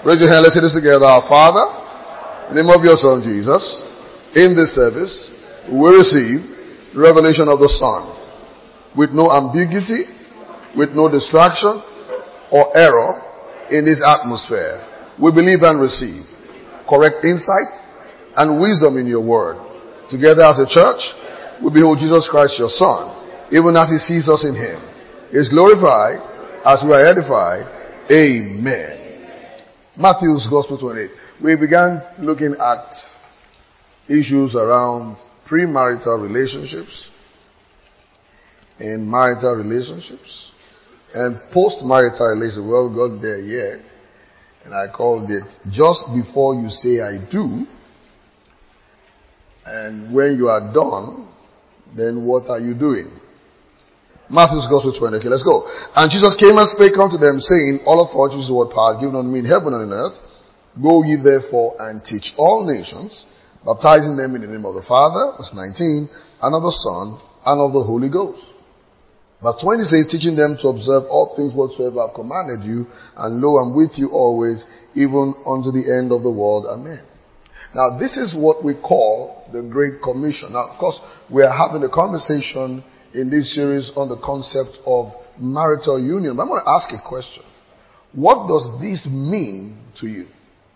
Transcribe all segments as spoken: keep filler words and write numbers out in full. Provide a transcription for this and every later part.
Raise your hand. Let's say this together. Our Father, in the name of your Son Jesus, in this service, we receive the revelation of the Son with no ambiguity, with no distraction or error in this atmosphere. We believe and receive correct insight and wisdom in your word. Together as a church, we behold Jesus Christ, your Son, even as he sees us in him. He is glorified as we are edified. Amen. Matthew's Gospel twenty-eight. We began looking at issues around premarital relationships and marital relationships and post-marital relationships. Well, we got there yet. And I called it just before you say I do. And when you are done, then what are you doing? Matthew's Gospel twenty. Okay, let's go. And Jesus came and spake unto them, saying, all authority is the word power given unto me in heaven and in earth. Go ye therefore and teach all nations, baptizing them in the name of the Father, verse nineteen, and of the Son, and of the Holy Ghost. Verse twenty says, teaching them to observe all things whatsoever I have commanded you, and lo, I'm with you always, even unto the end of the world. Amen. Now, this is what we call the Great Commission. Now, of course, we are having a conversation in this series on the concept of marital union. But I'm going to ask a question. What does this mean to you?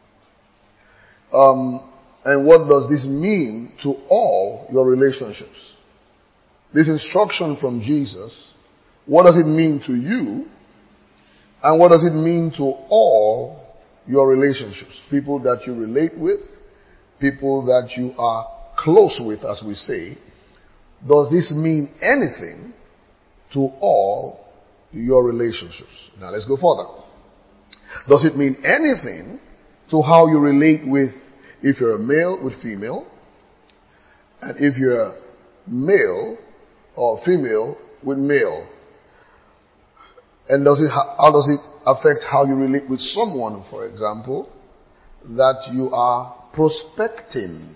Um, and what does this mean to all your relationships? This instruction from Jesus, what does it mean to you? And what does it mean to all your relationships? People that you relate with, people that you are close with, as we say. Does this mean anything to all your relationships? Now let's go further. Does it mean anything to how you relate with, if you're a male with female, and if you're a male or female with male? And does it, how does it affect how you relate with someone, for example, that you are prospecting?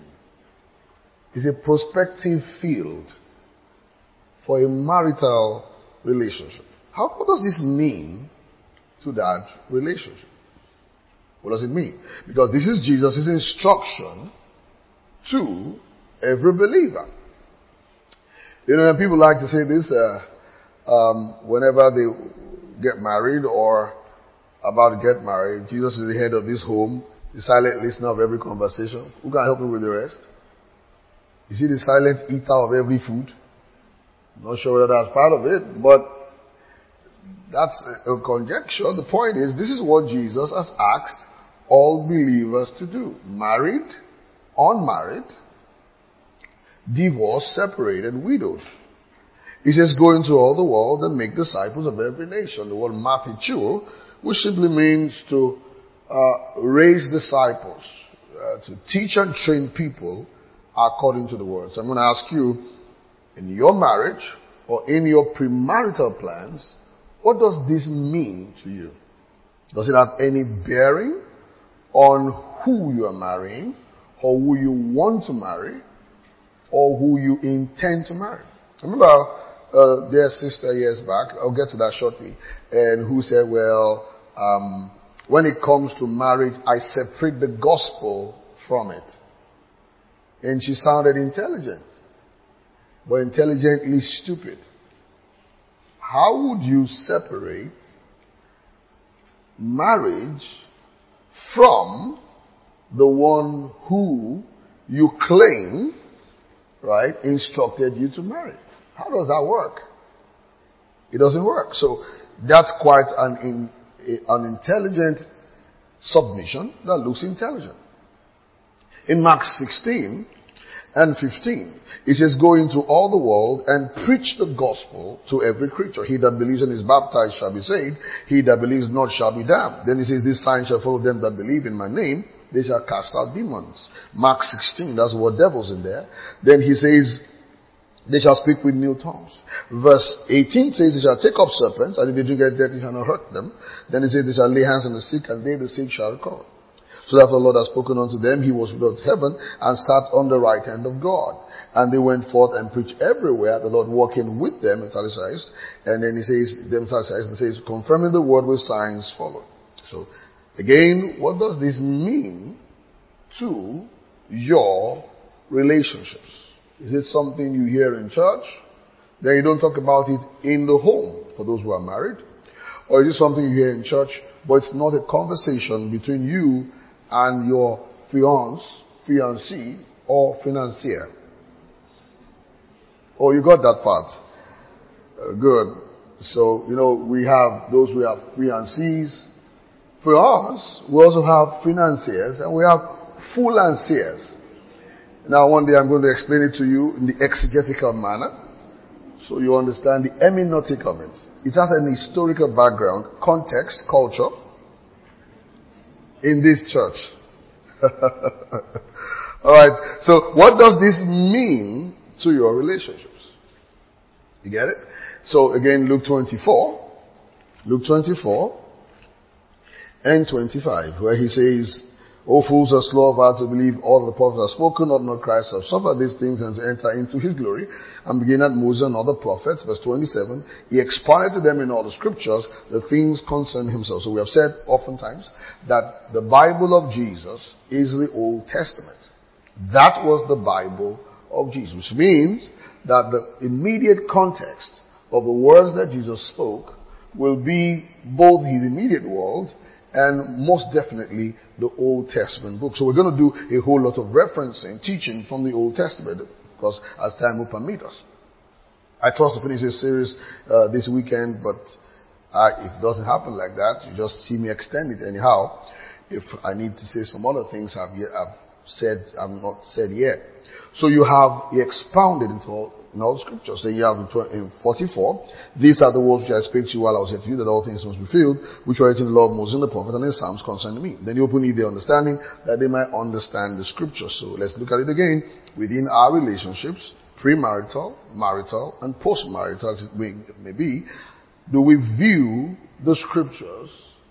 Is a prospective field for a marital relationship. How, what does this mean to that relationship? What does it mean? Because this is Jesus' instruction to every believer. You know, people like to say this uh, um, whenever they get married or about to get married. Jesus is the head of this home, the silent listener of every conversation. Who can help me with the rest? Is he the silent eater of every food? I'm not sure whether that's part of it, but that's a, a conjecture. The point is, this is what Jesus has asked all believers to do. Married, unmarried, divorced, separated, widowed. He says, go into all the world and make disciples of every nation. The word mathichuo, which simply means to uh, raise disciples, uh, to teach and train people according to the word. So I'm going to ask you, in your marriage or in your premarital plans, what does this mean to you? Does it have any bearing on who you are marrying, or who you want to marry, or who you intend to marry? I remember uh, their sister years back, I'll get to that shortly, and who said, well, um, when it comes to marriage, I separate the gospel from it. And she sounded intelligent, but intelligently stupid. How would you separate marriage from the one who you claim, right, instructed you to marry? How does that work? It doesn't work. So that's quite an, in, an intelligent submission that looks intelligent. In Mark sixteen and fifteen, it says, go into all the world and preach the gospel to every creature. He that believes and is baptized shall be saved. He that believes not shall be damned. Then he says, this sign shall follow them that believe in my name. They shall cast out demons. Mark sixteen, that's what devil's in there. Then he says, they shall speak with new tongues. Verse eighteen says, they shall take up serpents, and if they drink any death, it shall not hurt them. Then he says, they shall lay hands on the sick, and they the sick shall recover. So that the Lord has spoken unto them, he was without heaven and sat on the right hand of God. And they went forth and preached everywhere, the Lord walking with them, italicized. And then he says, them italicized, and says, confirming the word with signs followed. So Again, what does this mean to your relationships? Is it something you hear in church? Then you don't talk about it in the home for those who are married? Or is it something you hear in church, but it's not a conversation between you and your fiancé, fiancée, or financier? Oh, you got that part. Uh, good. So, you know, we have those who have fiancés. For us, we also have financiers and we have fullanciers. Now, one day I'm going to explain it to you in the exegetical manner, so you understand the hermeneutic of it. It has an historical background, context, culture in this church. Alright, so what does this mean to your relationships? You get it? So again, Luke twenty-four, Luke twenty-four and twenty-five, where he says, O fools are slow of heart to believe all the prophets have spoken, not not Christ have suffered these things and to enter into his glory. And begin at Moses and other prophets, verse twenty-seven, he expounded to them in all the scriptures the things concerning himself. So we have said oftentimes that the Bible of Jesus is the Old Testament. That was the Bible of Jesus, which means that the immediate context of the words that Jesus spoke will be both his immediate world and most definitely the Old Testament book. So we're going to do a whole lot of referencing, teaching from the Old Testament, because as time will permit us. I trust to finish this series uh, this weekend, but uh, if it doesn't happen like that, you just see me extend it anyhow. If I need to say some other things I've, yet, I've said, I've not said yet. So you have, he expounded into all, in all scriptures. Then you have in forty-four, these are the words which I spake to you while I was yet with you, that all things must be fulfilled, which were written in the law of Moses and the prophet and in Psalms concerning me. Then you open their understanding, that they might understand the scriptures. So let's look at it again. Within our relationships, premarital, marital, and postmarital, as it may, it may be, do we view the scriptures,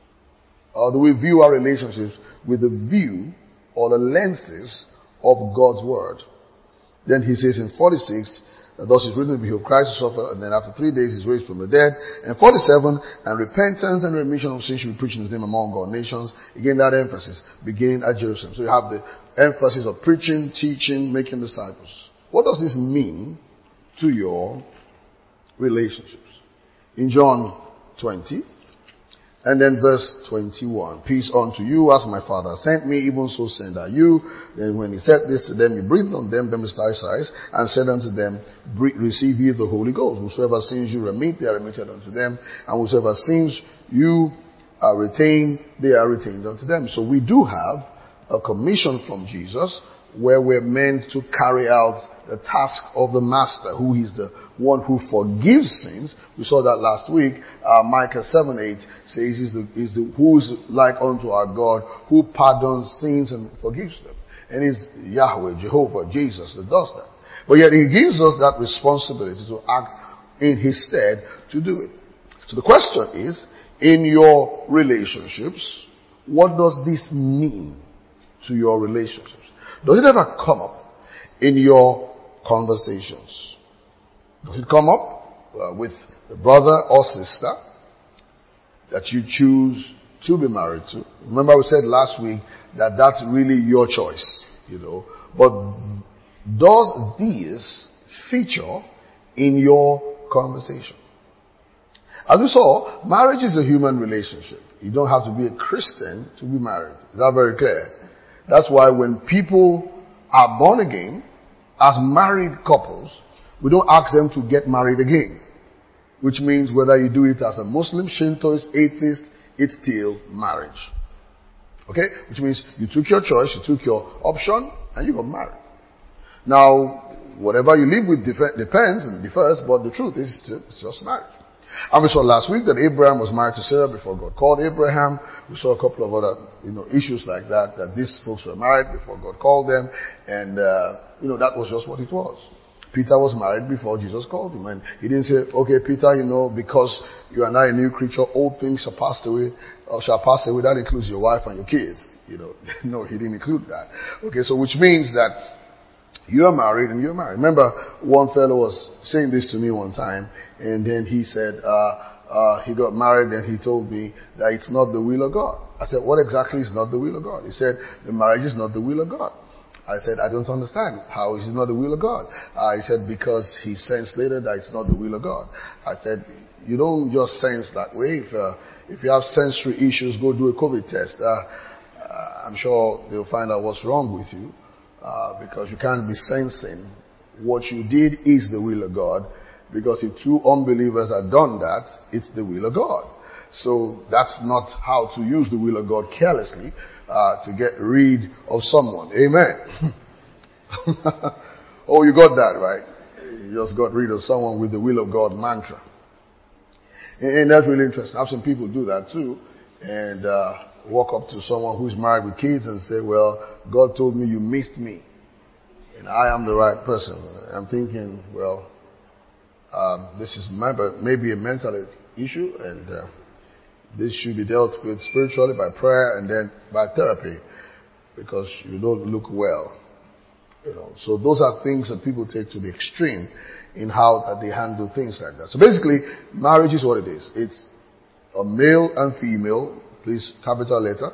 or do we view our relationships with the view or the lenses of God's word? Then he says in forty-six, that thus is written, behold, Christ will suffer, and then after three days he's raised from the dead. And forty-seven, and repentance and remission of sins should be preached in his name among all nations. Again, that emphasis, beginning at Jerusalem. So you have the emphasis of preaching, teaching, making disciples. What does this mean to your relationships? In John twenty, and then verse twenty-one. Peace unto you, as my Father sent me, even so send I you. Then when he said this to them, he breathed on them, them his eyes, and said unto them, receive ye the Holy Ghost. Whosoever sins you remit, they are remitted unto them. And whosoever sins you are retained, they are retained unto them. So we do have a commission from Jesus, where we're meant to carry out the task of the Master, who is the one who forgives sins. We saw that last week. Uh, Micah seven eight says he's the, he's the, who is like unto our God, who pardons sins and forgives them. And it's Yahweh, Jehovah, Jesus that does that. But yet he gives us that responsibility to act in his stead to do it. So the question is, in your relationships, what does this mean to your relationships? Does it ever come up in your conversations? Does it come up uh, with the brother or sister that you choose to be married to? Remember we said last week that that's really your choice, you know. But does this feature in your conversation? As we saw, marriage is a human relationship. You don't have to be a Christian to be married. Is that very clear? That's why when people are born again, as married couples, we don't ask them to get married again. Which means whether you do it as a Muslim, Shintoist, atheist, it's still marriage. Okay? Which means you took your choice, you took your option, and you got married. Now, whatever you live with def- depends and differs, but the truth is it's just marriage. And we saw last week that Abraham was married to Sarah before God called Abraham. We saw a couple of other, you know, issues like that, that these folks were married before God called them. And, uh, you know, that was just what it was. Peter was married before Jesus called him. And he didn't say, okay, Peter, you know, because you are now a new creature, old things shall pass away, or shall pass away. That includes your wife and your kids. You know, no, he didn't include that. Okay, so which means that you are married and you're married. Remember, one fellow was saying this to me one time, and then he said, uh, uh, he got married and he told me that it's not the will of God. I said, what exactly is not the will of God? He said, the marriage is not the will of God. I said, I don't understand. How is it not the will of God? Uh, he said, because he sensed later that it's not the will of God. I said, you don't just sense that way. If, uh, if you have sensory issues, go do a COVID test. Uh, uh, I'm sure they'll find out what's wrong with you. Uh, because you can't be sensing what you did is the will of God. Because if two unbelievers have done that, it's the will of God. So that's not how to use the will of God carelessly uh, to get rid of someone. Amen. Oh, you got that right. You just got rid of someone with the will of God mantra. And, and that's really interesting. I've seen people do that too. And uh, walk up to someone who's married with kids and say, well, God told me you missed me. And I am the right person. I'm thinking, well, uh, this is maybe a mental issue. And uh, this should be dealt with spiritually by prayer and then by therapy. Because you don't look well. You know, so those are things that people take to the extreme in how that they handle things like that. So basically, marriage is what it is. It's a male and female, please, capital letter.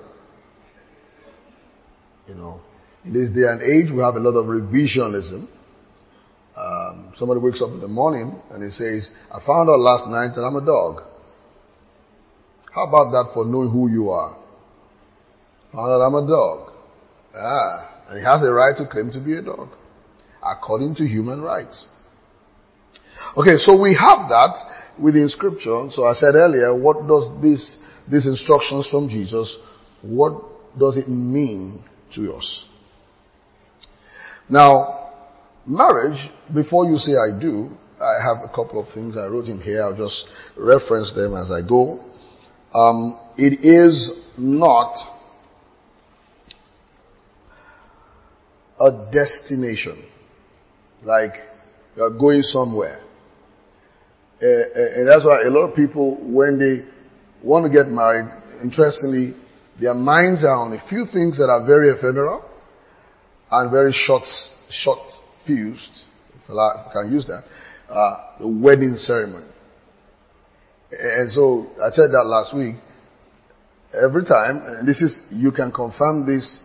You know, in this day and age, we have a lot of revisionism. Um, somebody wakes up in the morning and he says, I found out last night that I'm a dog. How about that for knowing who you are? Found out I'm a dog. Ah. And he has a right to claim to be a dog, according to human rights. Okay, so we have that within Scripture. So I said earlier, what does this, these instructions from Jesus, what does it mean to us? Now, marriage, before you say I do, I have a couple of things I wrote in here. I'll just reference them as I go. Um, it is not a destination, like you're going somewhere. Uh, and that's why a lot of people, when they want to get married, interestingly, their minds are on a few things that are very ephemeral and very short, short fused, if I can use that, uh, the wedding ceremony. And so I said that last week. Every time, and this is, you can confirm this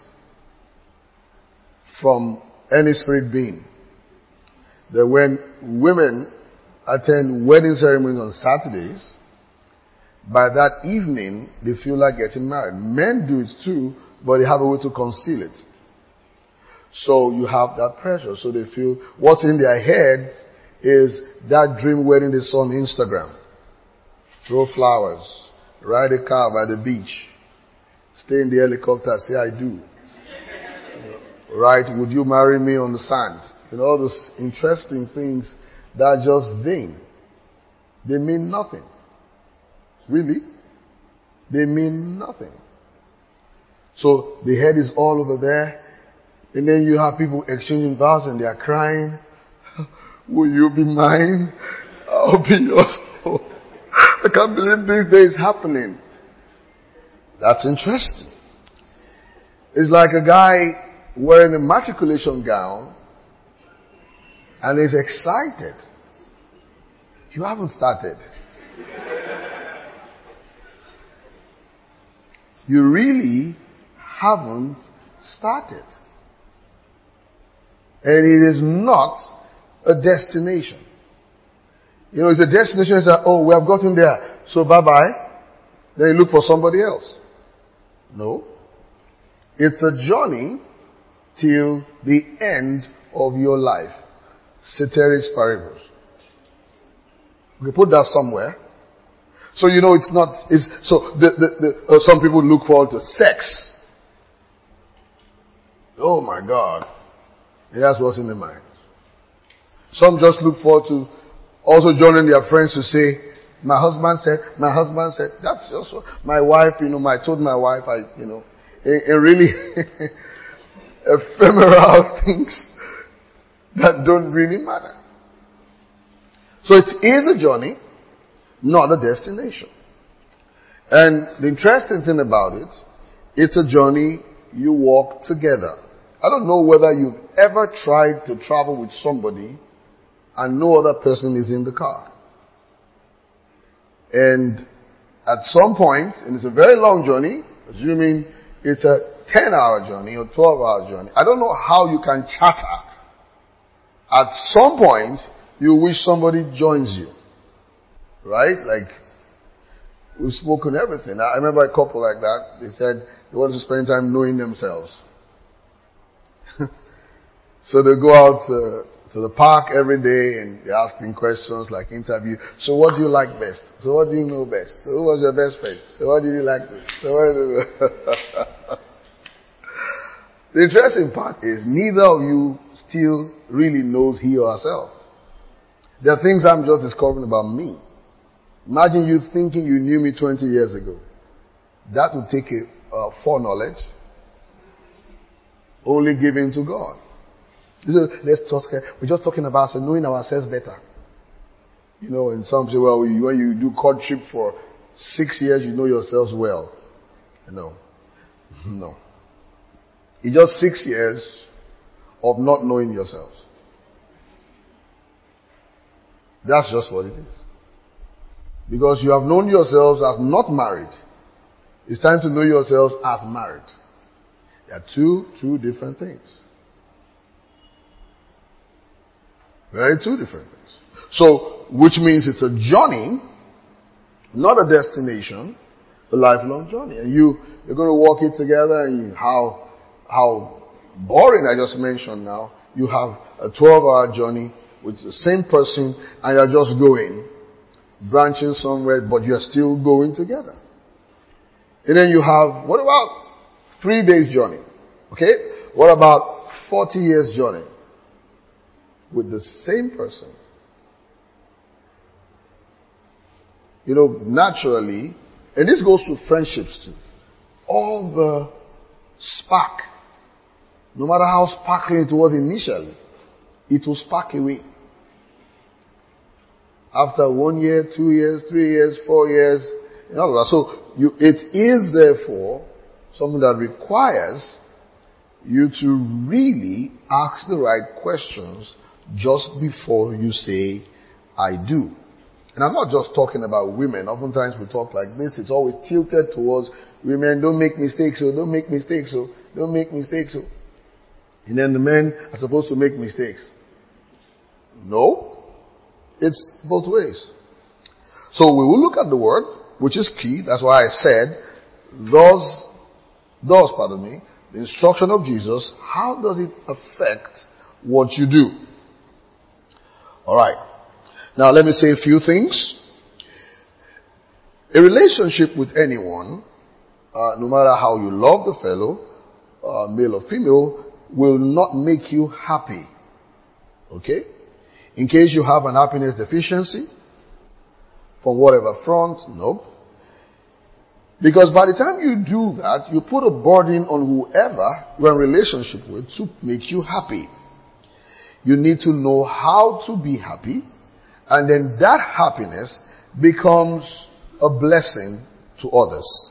from any spirit being, that when women attend wedding ceremonies on Saturdays, by that evening, they feel like getting married. Men do it too, but they have a way to conceal it. So you have that pressure. So they feel what's in their head is that dream wedding they saw on Instagram. Throw flowers, ride a car by the beach, stay in the helicopter, say I do. Right, would you marry me on the sand? You know, all those interesting things that are just vain. They mean nothing. Really? They mean nothing. So the head is all over there. And then you have people exchanging vows and they are crying. Will you be mine? I'll be yours. I can't believe these days happening. That's interesting. It's like a guy wearing a matriculation gown and is excited. You haven't started. You really haven't started. And it is not a destination. You know, it's a destination. It's like, oh, we have gotten there, so bye-bye. Then you look for somebody else. No. It's a journey till the end of your life. Ceteris paribus. We put that somewhere. So you know it's not, it's, so the, the, the, uh, some people look forward to sex. Oh my God. And that's what's in their mind. Some just look forward to also joining their friends to say, my husband said, my husband said, that's just what, my wife, you know, I told my wife, I, you know, and, and really ephemeral things that don't really matter. So it is a journey, not a destination. And the interesting thing about it, it's a journey you walk together. I don't know whether you've ever tried to travel with somebody and no other person is in the car. And at some point, and it's a very long journey, assuming it's a ten hour journey or twelve hour journey. I don't know how you can chatter. At some point, you wish somebody joins you. Right? Like, we've spoken everything. I remember a couple like that. They said they wanted to spend time knowing themselves. So they go out to, to the park every day and they're asking questions like interview. So what do you like best? So what do you know best? So who was your best friend? So what did you like best? So what did you... The interesting part is neither of you still really knows he or herself. There are things I'm just discovering about me. Imagine you thinking you knew me twenty years ago. That would take a uh, foreknowledge only given to God. So let's talk. We're just talking about so knowing ourselves better. You know, and some say, well, when you do courtship for six years, you know yourselves well. No, no. It's just six years of not knowing yourselves. That's just what it is. Because you have known yourselves as not married. It's time to know yourselves as married. They are two, two different things. Very two different things. So, which means it's a journey, not a destination, a lifelong journey. And you, you're going to walk it together and you, how, how boring I just mentioned now. You have a twelve hour journey with the same person and you're just going, branching somewhere, but you're still going together. And then you have, what about three days journey? Okay? What about forty years journey? With the same person. You know, naturally, and this goes to friendships too, all the spark, no matter how sparkling it was initially, it will spark away. After one year, two years, three years, four years, and all of that. So, you, it is therefore something that requires you to really ask the right questions just before you say, I do. And I'm not just talking about women. Oftentimes we talk like this. It's always tilted towards women. Don't make mistakes, so don't make mistakes, so don't make mistakes, so. And then the men are supposed to make mistakes. No. It's both ways. So we will look at the word, which is key. That's why I said, those, those, pardon me, the instruction of Jesus, how does it affect what you do? Alright. Now let me say a few things. A relationship with anyone, uh, no matter how you love the fellow, uh, male or female, will not make you happy. Okay? In case you have an happiness deficiency, from whatever front, no. Because by the time you do that, you put a burden on whoever you're in relationship with to make you happy. You need to know how to be happy, and then that happiness becomes a blessing to others.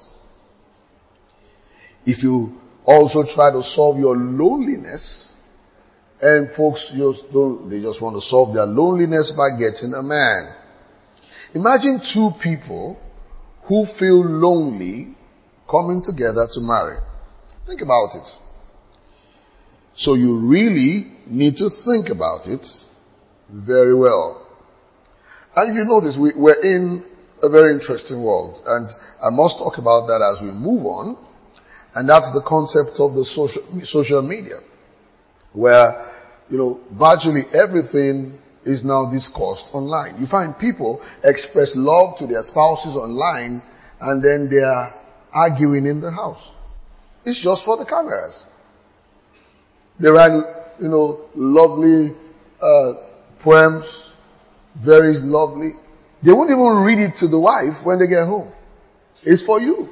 If you also try to solve your loneliness, and folks just don't, they just want to solve their loneliness by getting a man. Imagine two people who feel lonely coming together to marry. Think about it. So you really need to think about it very well. And if you notice, we, we're in a very interesting world. And I must talk about that as we move on. And that's the concept of the social, social media. Where, you know, virtually everything is now discussed online. You find people express love to their spouses online and then they are arguing in the house. It's just for the cameras. They write, you know, lovely uh, poems, very lovely. They won't even read it to the wife when they get home. It's for you.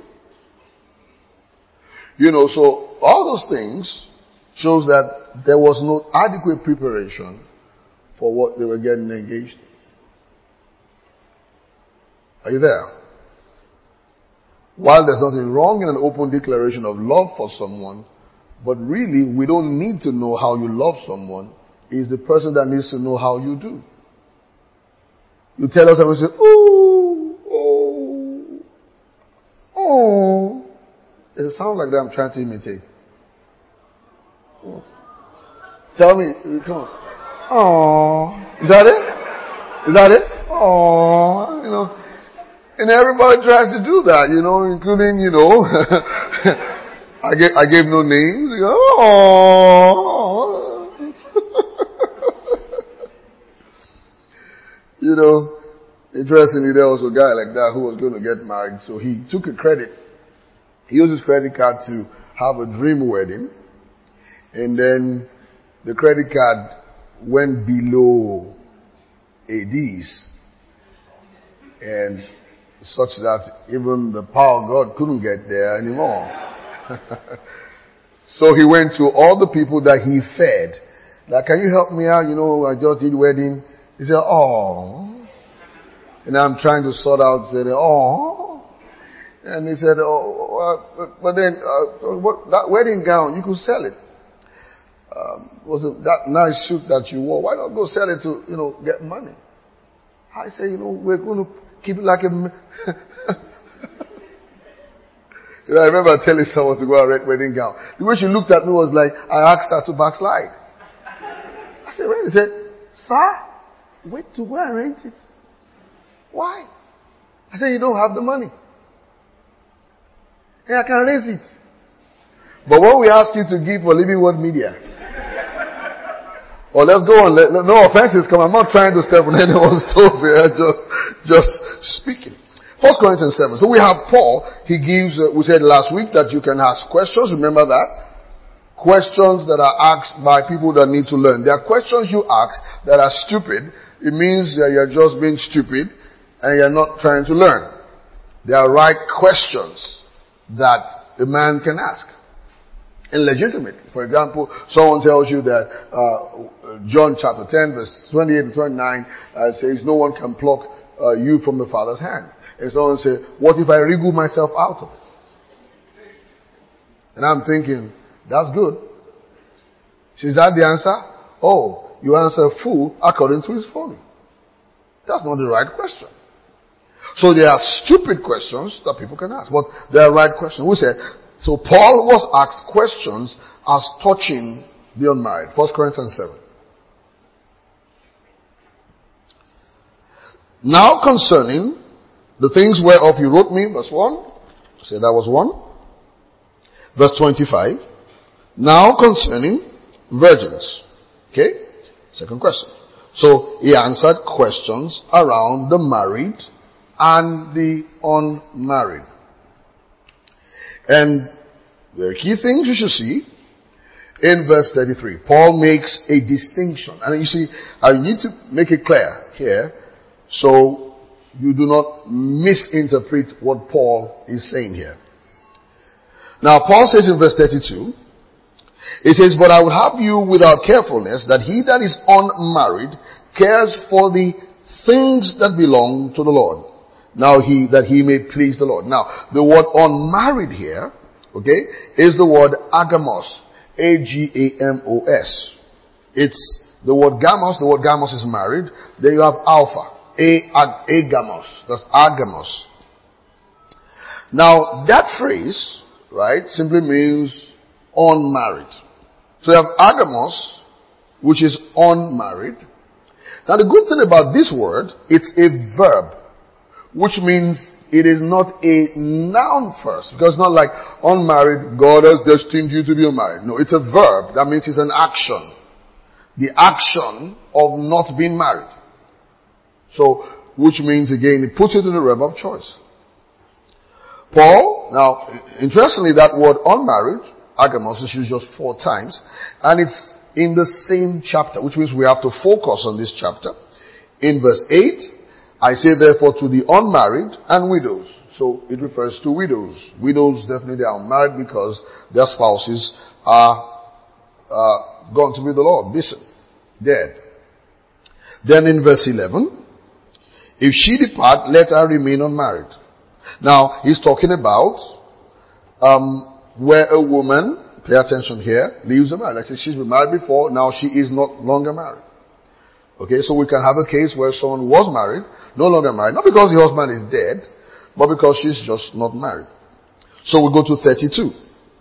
You know, so all those things shows that there was no adequate preparation for what they were getting engaged in. Are you there? While there's nothing wrong in an open declaration of love for someone, but really we don't need to know how you love someone. It's the person that needs to know how you do. You tell us and we say, oh, oh, it sounds like that I'm trying to imitate. Oh. Tell me, come on. Oh, is that it? Is that it? Oh, you know. And everybody tries to do that, you know, including, you know, I gave, I gave no names. You go, oh. You know, interestingly, there was a guy like that who was going to get married, so he took a credit. He used his credit card to have a dream wedding, and then the credit card went below A Ds, and such that even the power of God couldn't get there anymore. So he went to all the people that he fed. Like, can you help me out? You know, I just did wedding. He said, oh. And I'm trying to sort out, said, oh. And he said, oh, uh, but, but then, uh, what, that wedding gown, you could sell it. Um, was it that nice suit that you wore? Why not go sell it to, you know, get money? I say, you know, we're going to keep it like a... You know, I remember telling someone to go and rent wedding gown. The way she looked at me was like, I asked her to backslide. I said, rent? He said, sir, wait to go and rent it. Why? I said, you don't have the money. And I can raise it. But when we ask you to give for Living Word Media, or let's go on, let, no offenses come. I'm not trying to step on anyone's toes here, just, just speaking. First Corinthians seven. So we have Paul. He gives, uh, we said last week that you can ask questions. Remember that? Questions that are asked by people that need to learn. There are questions you ask that are stupid. It means that you're just being stupid and you're not trying to learn. There are right questions that a man can ask. And legitimate. For example, someone tells you that uh, John chapter ten, verse twenty-eight and twenty-nine uh, says, no one can pluck uh, you from the Father's hand. And someone say, what if I wriggle myself out of it? And I'm thinking, that's good. Is that the answer? Oh, you answer fool according to his folly. That's not the right question. So there are stupid questions that people can ask, but there are right questions. We said, so Paul was asked questions as touching the unmarried. First Corinthians seven. Now concerning the things whereof you wrote me, verse one. Say that was one. Verse twenty-five. Now concerning virgins. Okay? Second question. So he answered questions around the married and the unmarried. And the key things you should see in verse thirty-three. Paul makes a distinction. And you see, I need to make it clear here so you do not misinterpret what Paul is saying here. Now Paul says in verse thirty-two, it says, but I would have you without carefulness that he that is unmarried cares for the things that belong to the Lord. Now he, that he may please the Lord. Now, the word unmarried here, okay, is the word agamos. A G A M O S. It's the word gamos. The word gamos is married. Then you have alpha. A, ag, agamos. That's agamos. Now, that phrase, right, simply means unmarried. So you have agamos, which is unmarried. Now the good thing about this word, it's a verb, which means it is not a noun first. Because it's not like unmarried, God has destined you to be unmarried. No, it's a verb. That means it's an action. The action of not being married. So, which means again, it puts it in the realm of choice. Paul, now, interestingly, that word unmarried, agamos, is used just four times. And it's in the same chapter, which means we have to focus on this chapter. In verse eight, I say therefore to the unmarried and widows. So it refers to widows. Widows definitely are unmarried because their spouses are uh, gone to be the Lord, listen, dead. Then in verse eleven, if she depart, let her remain unmarried. Now he's talking about um, where a woman, pay attention here, leaves a marriage. Like I said, she's been married before, now she is not longer married. Okay, so we can have a case where someone was married, no longer married, not because the husband is dead, but because she's just not married. So we go to thirty-two.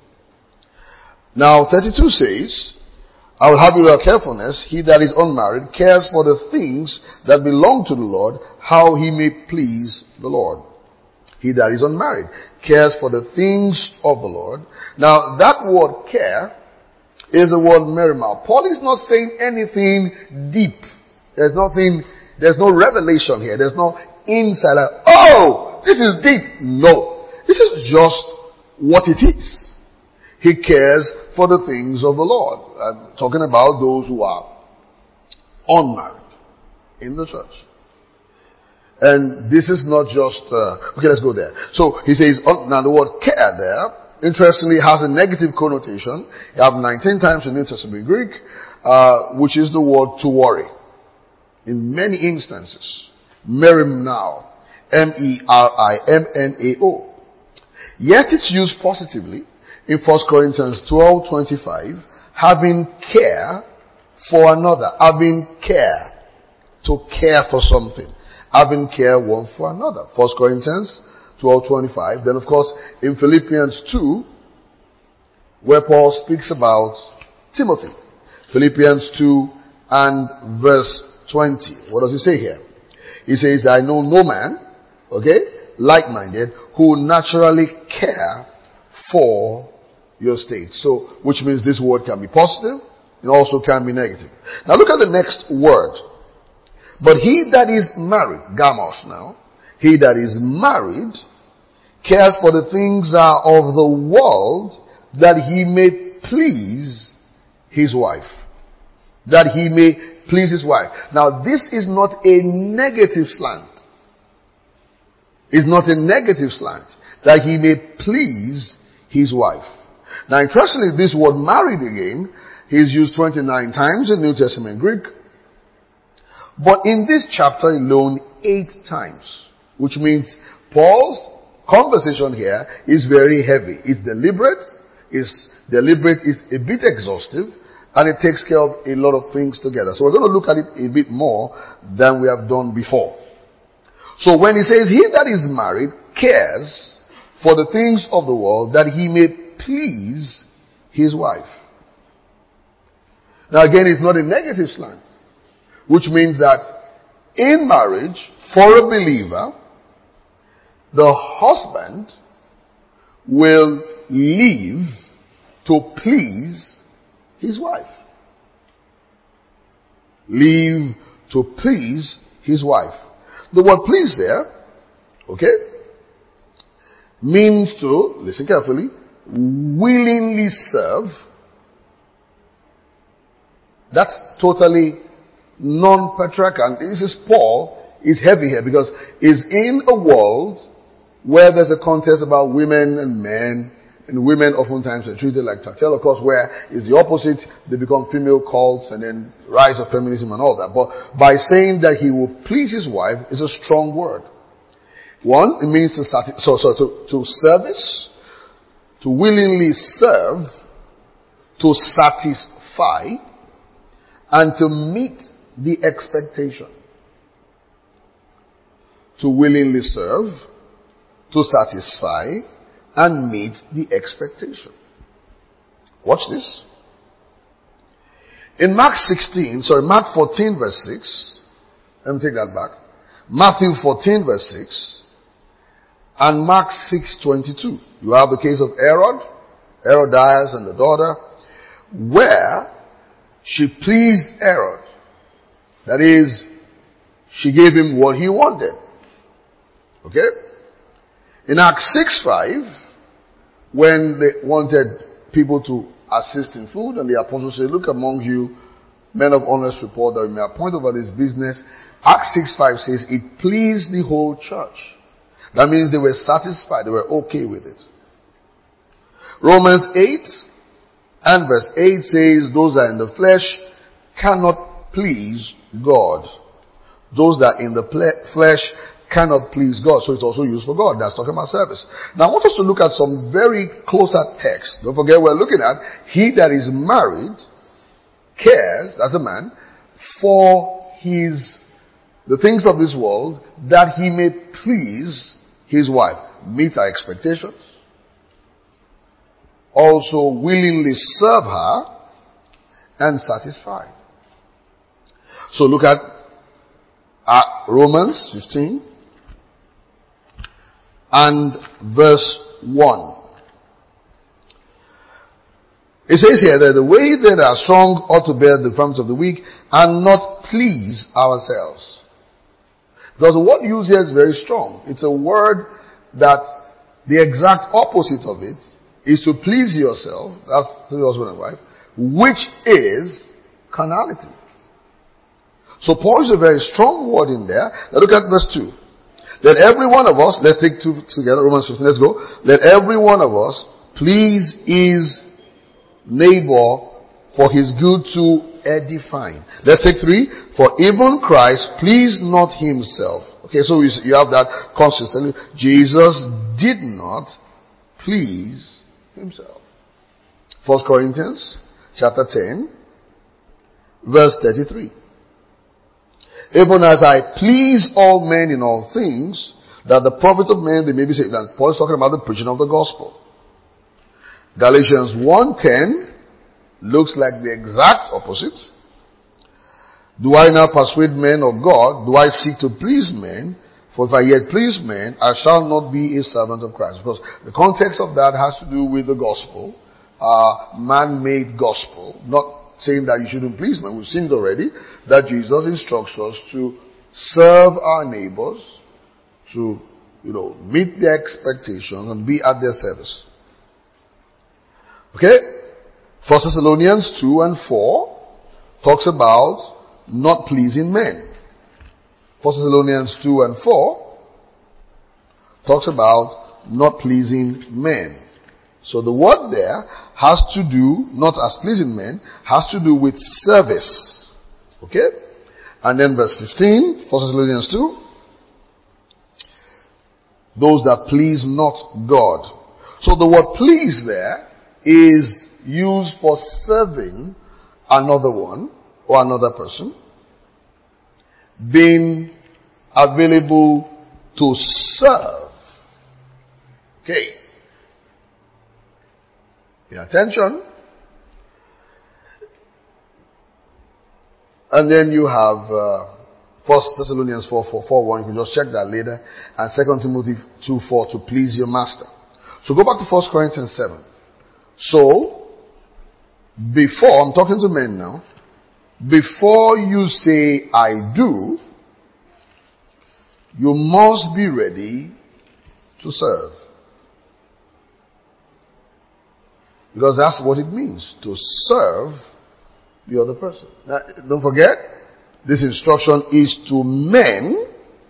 Now thirty-two says, I will have you with carefulness. He that is unmarried cares for the things that belong to the Lord, how he may please the Lord. He that is unmarried cares for the things of the Lord. Now that word care is the word merima. Paul is not saying anything deep. There's nothing, there's no revelation here. There's no insider. Oh, this is deep. No. This is just what it is. He cares for the things of the Lord. I'm talking about those who are unmarried in the church. And this is not just, uh, okay, let's go there. So he says, now the word care there, interestingly, has a negative connotation. You have nineteen times in New Testament Greek, uh, which is the word to worry. In many instances. Merimnao. M E R I M N A O. Yet it's used positively in First Corinthians twelve twenty-five, having care for another. Having care. To care for something. Having care one for another. First Corinthians twelve twenty-five. Then of course in Philippians two, where Paul speaks about Timothy. Philippians two and verse twenty. What does he say here? He says, I know no man, okay, like-minded, who naturally care for your state. So, which means this word can be positive, it also can be negative. Now look at the next word. But he that is married, gamos now, he that is married cares for the things are of the world, that he may please his wife. That he may please his wife. Now this is not a negative slant. It's not a negative slant. That he may please his wife. Now interestingly, this word married again is used twenty-nine times in New Testament Greek. But in this chapter alone, eight times. Which means Paul's conversation here is very heavy. It's deliberate. It's deliberate. It's a bit exhaustive. And it takes care of a lot of things together. So we're going to look at it a bit more than we have done before. So when he says, he that is married cares for the things of the world, that he may please his wife. Now again, it's not a negative slant. Which means that in marriage, for a believer, the husband will live to please his wife. Live to please his wife. The word please there, okay, means to, listen carefully, willingly serve. That's totally non-patriarchal. This is Paul, is heavy here because he's in a world where there's a contest about women and men, and women oftentimes are treated like chattel, of course, where is the opposite. They become female cults and then rise of feminism and all that. But by saying that he will please his wife is a strong word. One, it means to start, so, so to, to service, to willingly serve, to satisfy, and to meet the expectation. To willingly serve, to satisfy, and meet the expectation. Watch this. In Mark sixteen, sorry, Mark fourteen verse six, let me take that back. Matthew fourteen verse six, and Mark six twenty-two. You have the case of Herod, Herodias and the daughter, where she pleased Herod. That is, she gave him what he wanted. Okay? In Acts six five, when they wanted people to assist in food, and the apostles said, look among you, men of honest report, that we may appoint over this business. Acts six five says, it pleased the whole church. That means they were satisfied, they were okay with it. Romans eight and verse eight says, those that are in the flesh cannot please God. Those that are in the ple- flesh cannot please God. So it's also used for God. That's talking about service. Now I want us to look at some very closer texts. Don't forget we're looking at he that is married cares, that's a man, for his, the things of this world, that he may please his wife. Meet our expectations. also willingly serve her and satisfy. So look at uh, Romans fifteen and verse one. It says here that the way that are strong ought to bear the infirmities of the weak and not please ourselves. Because the word used here is very strong. It's a word that the exact opposite of it is to please yourself. That's the husband and wife, which is carnality. So Paul is a very strong word in there. Now look at verse two. Let every one of us, let's take two together, Romans fifteen, let's go. Let every one of us please his neighbor for his good to edify. Let's take three. For even Christ pleased not himself. Okay, so you have that consistently. Jesus did not please himself. First Corinthians chapter ten, verse thirty-three. Even as I please all men in all things, that the profit of men they may be saved. And Paul is talking about the preaching of the gospel. Galatians one ten looks like the exact opposite. Do I now persuade men of God? Do I seek to please men? For if I yet please men, I shall not be a servant of Christ. Because the context of that has to do with the gospel, uh, man-made gospel. Not saying that you shouldn't please men. We've seen it already that Jesus instructs us to serve our neighbors, to, you know, meet their expectations and be at their service. Okay? First Thessalonians two and four talks about not pleasing men. First Thessalonians two and four talks about not pleasing men. So the word there has to do, not as pleasing men, has to do with service. Okay? And then verse fifteen, First Thessalonians two. Those that please not God. So the word please there is used for serving another one or another person. Being available to serve. Okay. Pay attention. And then you have uh, First Thessalonians four, four, four, one. You can just check that later. And Second Timothy two, four, to please your master. So go back to First Corinthians seven. So, before, I'm talking to men now, before you say I do, you must be ready to serve. Because that's what it means, to serve the other person. Now, don't forget, this instruction is to men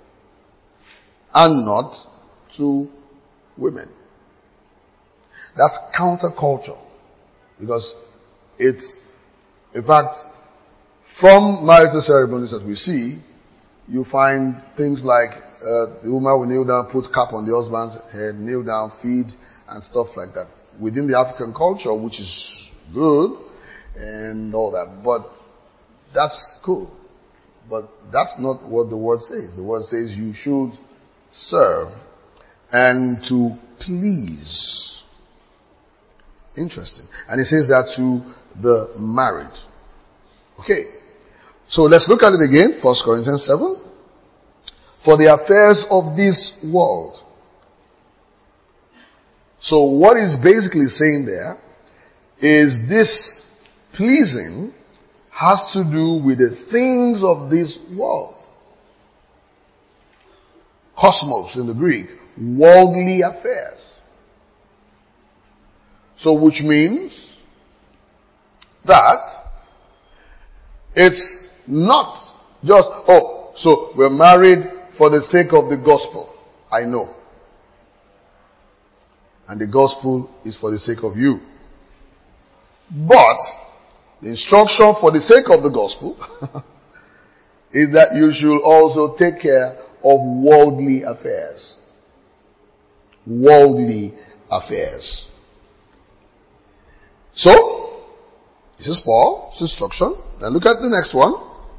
and not to women. That's counterculture. Because it's, in fact, from marital ceremonies that we see, you find things like uh, the woman will kneel down, put cap on the husband's head, kneel down, feed, and stuff like that. Within the African culture, which is good, and all that. But that's cool. But that's not what the word says. The word says you should serve and to please. Interesting. And it says that to the married. Okay. So let's look at it again. First Corinthians seven. For the affairs of this world. So what is basically saying there is this pleasing has to do with the things of this world. Cosmos in the Greek. Worldly affairs. So which means that it's not just, oh, so we're married for the sake of the gospel. I know. And the gospel is for the sake of you. But the instruction for the sake of the gospel is that you should also take care of worldly affairs. Worldly affairs. So, this is Paul's instruction. Now look at the next one.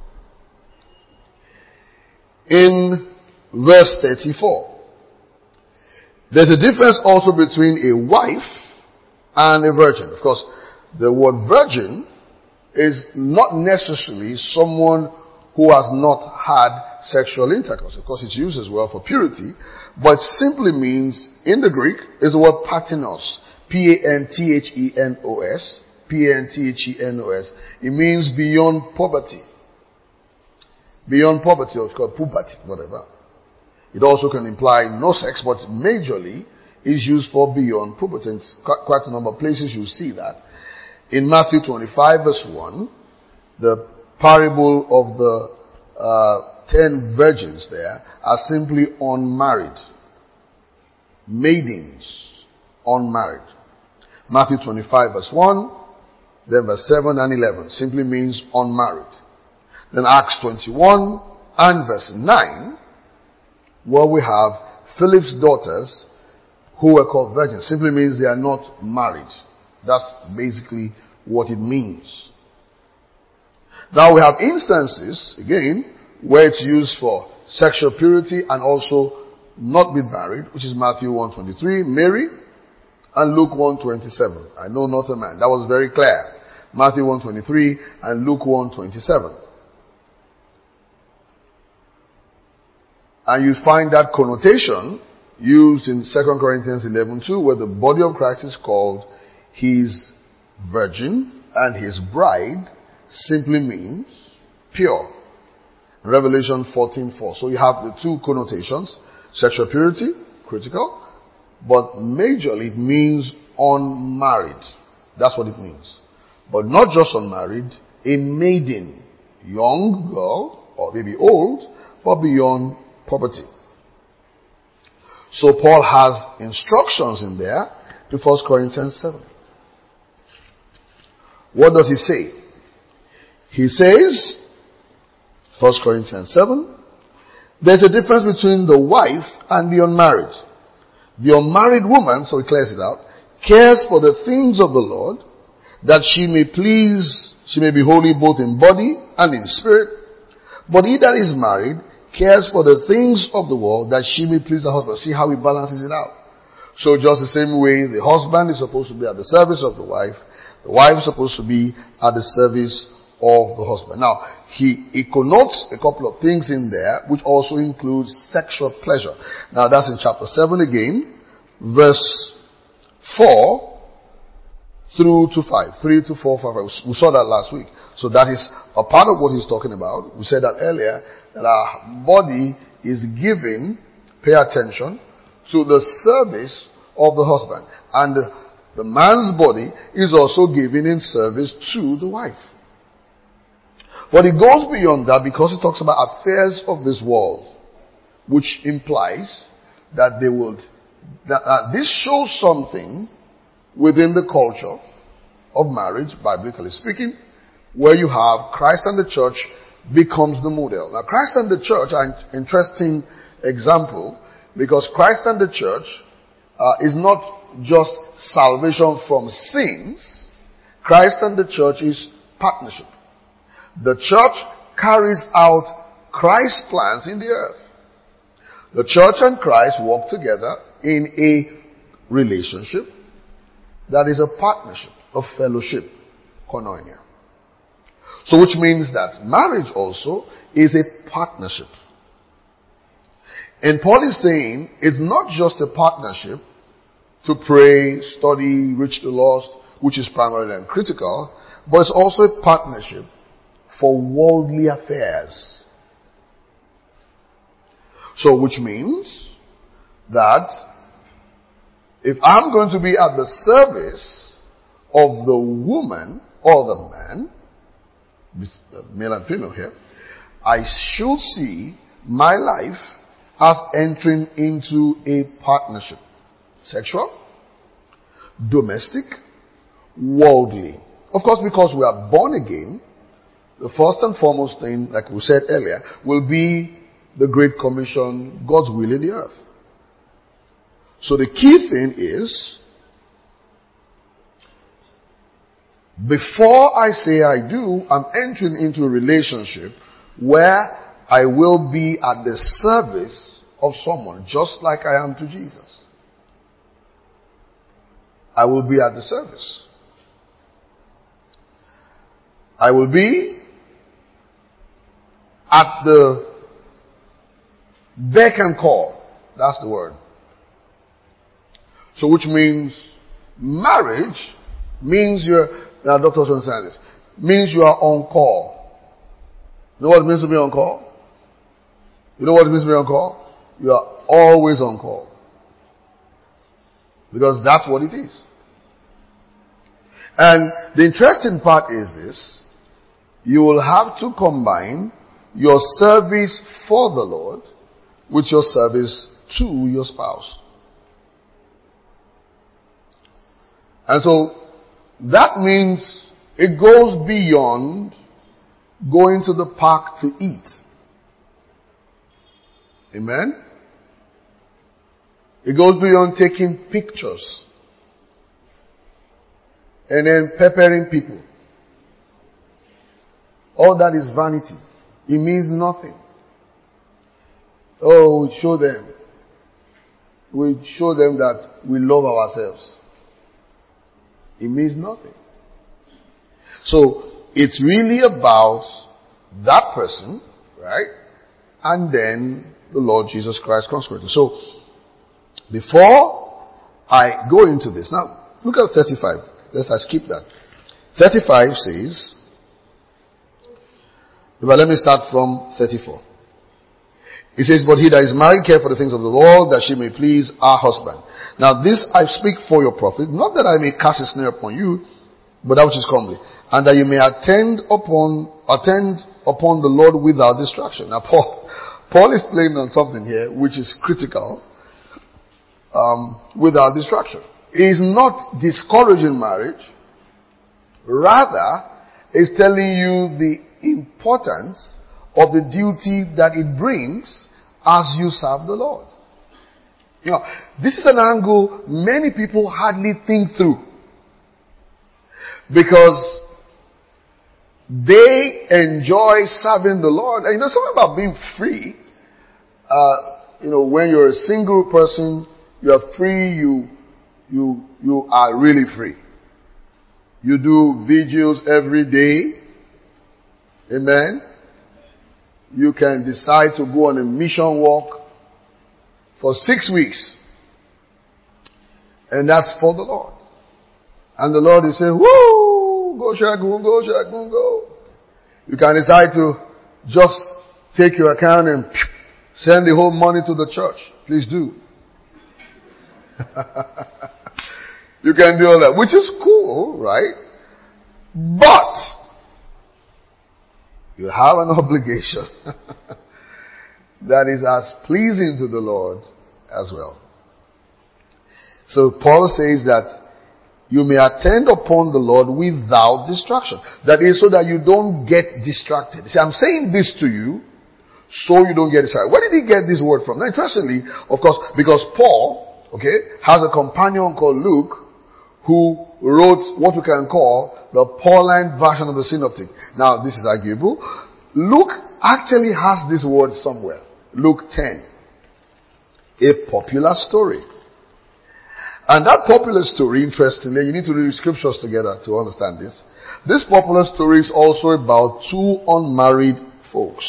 In verse thirty-four. There's a difference also between a wife and a virgin. Of course, the word virgin is not necessarily someone who has not had sexual intercourse. Of course, it's used as well for purity, but simply means, in the Greek, is the word patenos. P A N T H E N O S. P A N T H E N O S. It means beyond poverty. Beyond poverty, or it's called puberty, whatever. It also can imply no sex, but majorly is used for beyond puberty. And quite a number of places you see that. In Matthew twenty-five verse one, the parable of the uh, ten virgins there are simply unmarried. Maidens, unmarried. Matthew twenty-five verse one, then verse seven and eleven simply means unmarried. Then Acts twenty-one and verse nine, where we have Philip's daughters who were called virgins, simply means they are not married. That's basically what it means. Now we have instances, again, where it's used for sexual purity and also not be married, which is Matthew one twenty-three, Mary, and Luke one twenty-seven. I know not a man. That was very clear. Matthew one twenty-three and Luke one twenty-seven. And you find that connotation used in Second Corinthians eleven two, where the body of Christ is called his virgin and his bride simply means pure. Revelation fourteen four. So you have the two connotations. Sexual purity, critical, but majorly it means unmarried. That's what it means. But not just unmarried, a maiden, young girl, or maybe old, but beyond poverty. So Paul has instructions in there to First Corinthians seven. What does he say? He says, First Corinthians seven, there's a difference between the wife and the unmarried. The unmarried woman, so he clears it out, cares for the things of the Lord, that she may please, she may be holy both in body and in spirit. But he that is married cares for the things of the world, that she may please the husband. See how he balances it out. So just the same way the husband is supposed to be at the service of the wife, the wife is supposed to be at the service of the husband. Now, he, he connotes a couple of things in there, which also includes sexual pleasure. Now, that's in chapter seven again, verse four through to five. three to four, five. We saw that last week. So that is a part of what he's talking about. We said that earlier, that our body is given, pay attention, to the service of the husband. And the, the man's body is also given in service to the wife. But it goes beyond that, because it talks about affairs of this world, which implies that they would, that uh, this shows something within the culture of marriage, biblically speaking, where you have Christ and the church becomes the model. Now, Christ and the church are an interesting example, because Christ and the church uh, is not just salvation from sins. Christ and the church is partnership. The church carries out Christ's plans in the earth. The church and Christ work together in a relationship that is a partnership, a fellowship, koinonia. So which means that marriage also is a partnership. And Paul is saying it's not just a partnership to pray, study, reach the lost, which is primarily and critical, but it's also a partnership for worldly affairs. So which means that if I'm going to be at the service of the woman or the man, male and female here, I should see my life as entering into a partnership. Sexual, domestic, worldly. Of course, because we are born again, the first and foremost thing, like we said earlier, will be the Great Commission, God's will in the earth. So the key thing is, before I say I do, I'm entering into a relationship where I will be at the service of someone, just like I am to Jesus. I will be at the service. I will be at the beck and call. That's the word. So which means marriage means you're, now doctors understand this, means you are on call. You know what it means to be on call? You know what it means to be on call? You are always on call. Because that's what it is. And the interesting part is this. You will have to combine your service for the Lord with your service to your spouse. And so that means it goes beyond going to the park to eat. Amen? It goes beyond taking pictures and then peppering people. All that is vanity. It means nothing. Oh, we show them. We show them that we love ourselves. It means nothing. So, it's really about that person, right? And then the Lord Jesus Christ consecrated. So, before I go into this, now, look at thirty-five. Let's I skip that. thirty-five says, but let me start from thirty-four. It says, but he that is married care for the things of the world, that she may please our husband. Now this I speak for your profit, not that I may cast a snare upon you, but that which is comely, and that you may attend upon, attend upon the Lord without distraction. Now Paul, Paul is playing on something here, which is critical, um, without distraction. He is not discouraging marriage, rather, is telling you the importance of the duty that it brings as you serve the Lord. You know, this is an angle many people hardly think through. Because they enjoy serving the Lord. And you know something about being free. Uh, you know, when you're a single person, you are free, you, you, you are really free. You do vigils every day. Amen. You can decide to go on a mission walk for six weeks. And that's for the Lord. And the Lord is saying, woo, go Shagun, go Shagun, go. You can decide to just take your account and send the whole money to the church. Please do. You can do all that, which is cool, right? But you have an obligation that is as pleasing to the Lord as well. So Paul says that you may attend upon the Lord without distraction. That is so that you don't get distracted. See, I'm saying this to you so you don't get distracted. Where did he get this word from? Now, interestingly, of course, because Paul, okay, has a companion called Luke who wrote what we can call the Pauline version of the synoptic. Now, this is arguable. Luke actually has this word somewhere. Luke ten. A popular story. And that popular story, interestingly, you need to read the scriptures together to understand this. This popular story is also about two unmarried folks.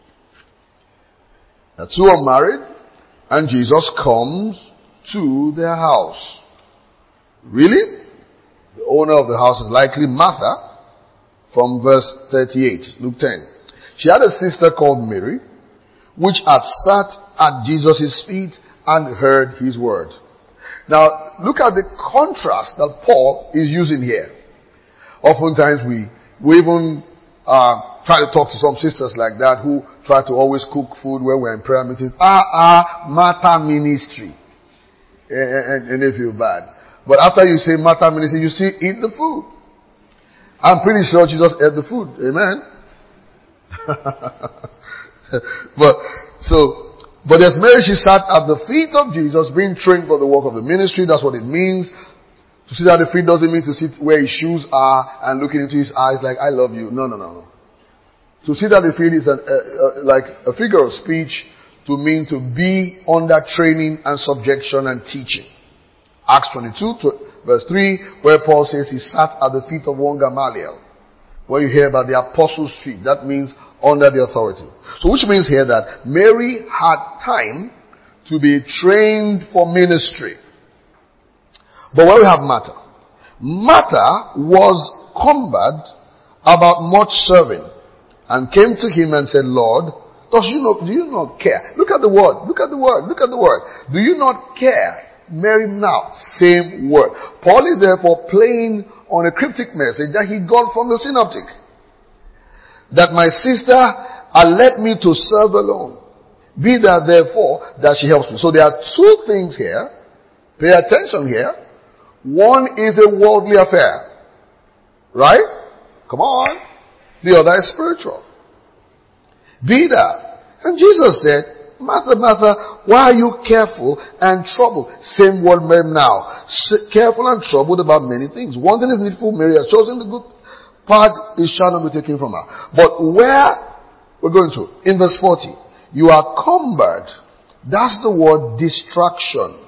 The two are married, and Jesus comes to their house. Really? The owner of the house is likely Martha, from verse thirty-eight, Luke ten. She had a sister called Mary, which had sat at Jesus' feet and heard his word. Now, look at the contrast that Paul is using here. Oftentimes we, we even uh, try to talk to some sisters like that who try to always cook food when we're in prayer meetings. Ah, ah, Martha ministry. And, and, and they feel bad. But after you say Martha ministry, you still eat the food. I'm pretty sure Jesus ate the food. Amen. but, so, but there's Mary, she sat at the feet of Jesus, being trained for the work of the ministry. That's what it means. To sit at the feet doesn't mean to sit where his shoes are and looking into his eyes like, I love you. No, no, no, no. To sit at the feet is an, uh, uh, like a figure of speech to mean to be under training and subjection and teaching. Acts twenty-two, verse three, where Paul says he sat at the feet of one Gamaliel. When you hear about the apostles' feet, that means under the authority. So which means here that Mary had time to be trained for ministry. But where we have Martha. Martha was cumbered about much serving and came to him and said, Lord, does you not, do you not care? Look at the word, look at the word, look at the word. Do you not care? Mary now, same word. Paul is therefore playing on a cryptic message that he got from the synoptic. That my sister had led me to serve alone. Be that therefore that she helps me. So there are two things here. Pay attention here. One is a worldly affair. Right? Come on. The other is spiritual. Be that. And Jesus said, Martha, Martha, why are you careful and troubled? Same word now. Careful and troubled about many things. One thing is needful, Mary has chosen the good part, it shall not be taken from her. But where we're going to, in verse forty, you are cumbered. That's the word distraction.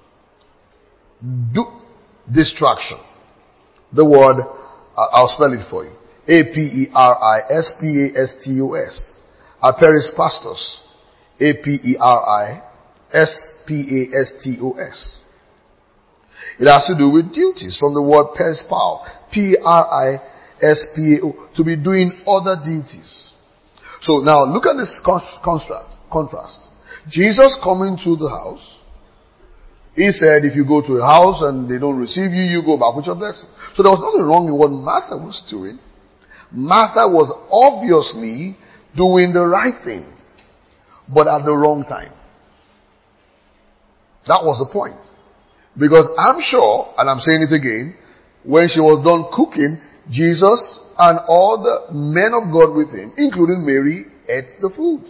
Do, distraction. The word, uh, I'll spell it for you. A P E R I S P A S T O S. Aperis pastos. A P E R I S P A S T O S. It has to do with duties from the word perspao. P R I S P A O. To be doing other duties. So now look at this contrast. contrast. Jesus coming to the house. He said if you go to a house and they don't receive you, you go back with your blessing. So there was nothing wrong in what Martha was doing. Martha was obviously doing the right thing, but at the wrong time. That was the point. Because I'm sure, and I'm saying it again, when she was done cooking, Jesus and all the men of God with him, including Mary, ate the food.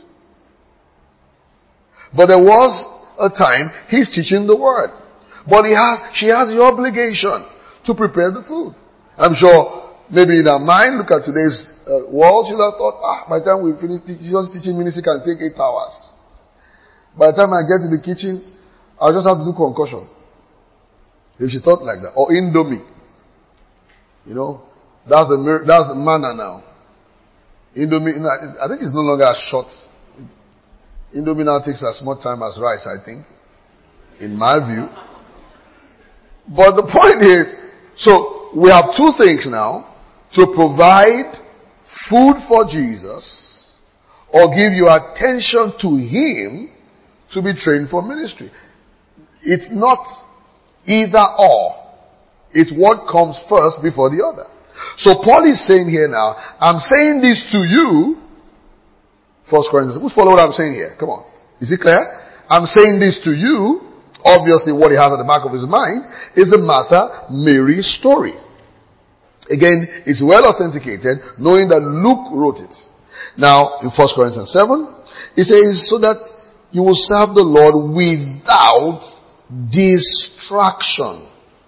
But there was a time he's teaching the word. But he has, she has the obligation to prepare the food. I'm sure maybe in her mind, look at today's uh, world, she'll have thought, ah, by the time we finish teaching, just teaching ministry can take eight hours. By the time I get to the kitchen, I'll just have to do concussion. If she thought like that. Or Indomie. You know, that's the, that's the manna now. Indomie, I think it's no longer as short. Indomie now takes as much time as rice, I think. In my view. But the point is, so we have two things now. To provide food for Jesus or give your attention to him to be trained for ministry. It's not either or. It's what comes first before the other. So Paul is saying here now, I'm saying this to you. First Corinthians. Who's follow what I'm saying here? Come on. Is it clear? I'm saying this to you. Obviously what he has at the back of his mind is the Martha Mary story. Again, it's well authenticated, knowing that Luke wrote it. Now, in First Corinthians seven, it says, so that you will serve the Lord without distraction.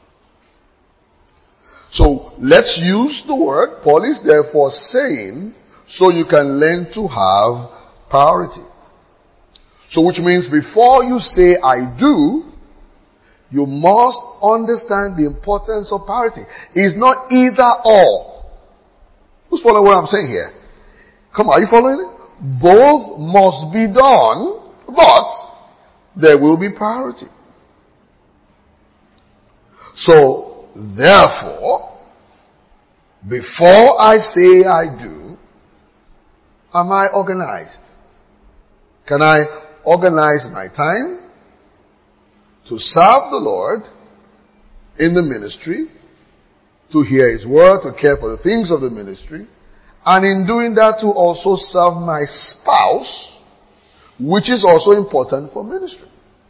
So, let's use the word. Paul is therefore saying, so you can learn to have priority. So, which means before you say, I do, you must understand the importance of priority. It's not either or. Who's following what I'm saying here? Come on, are you following it? Both must be done, but there will be priority. So, therefore, before I say I do, am I organized? Can I organize my time to serve the Lord in the ministry, to hear his word, to care for the things of the ministry, and in doing that to also serve my spouse, which is also important for ministry.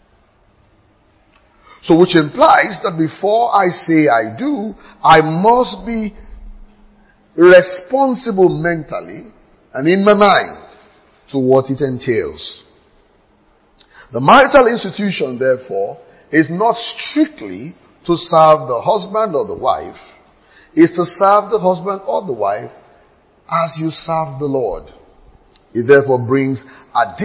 So which implies that before I say I do, I must be responsible mentally and in my mind to what it entails. The marital institution, therefore, is not strictly to serve the husband or the wife. It's to serve the husband or the wife as you serve the Lord. It therefore brings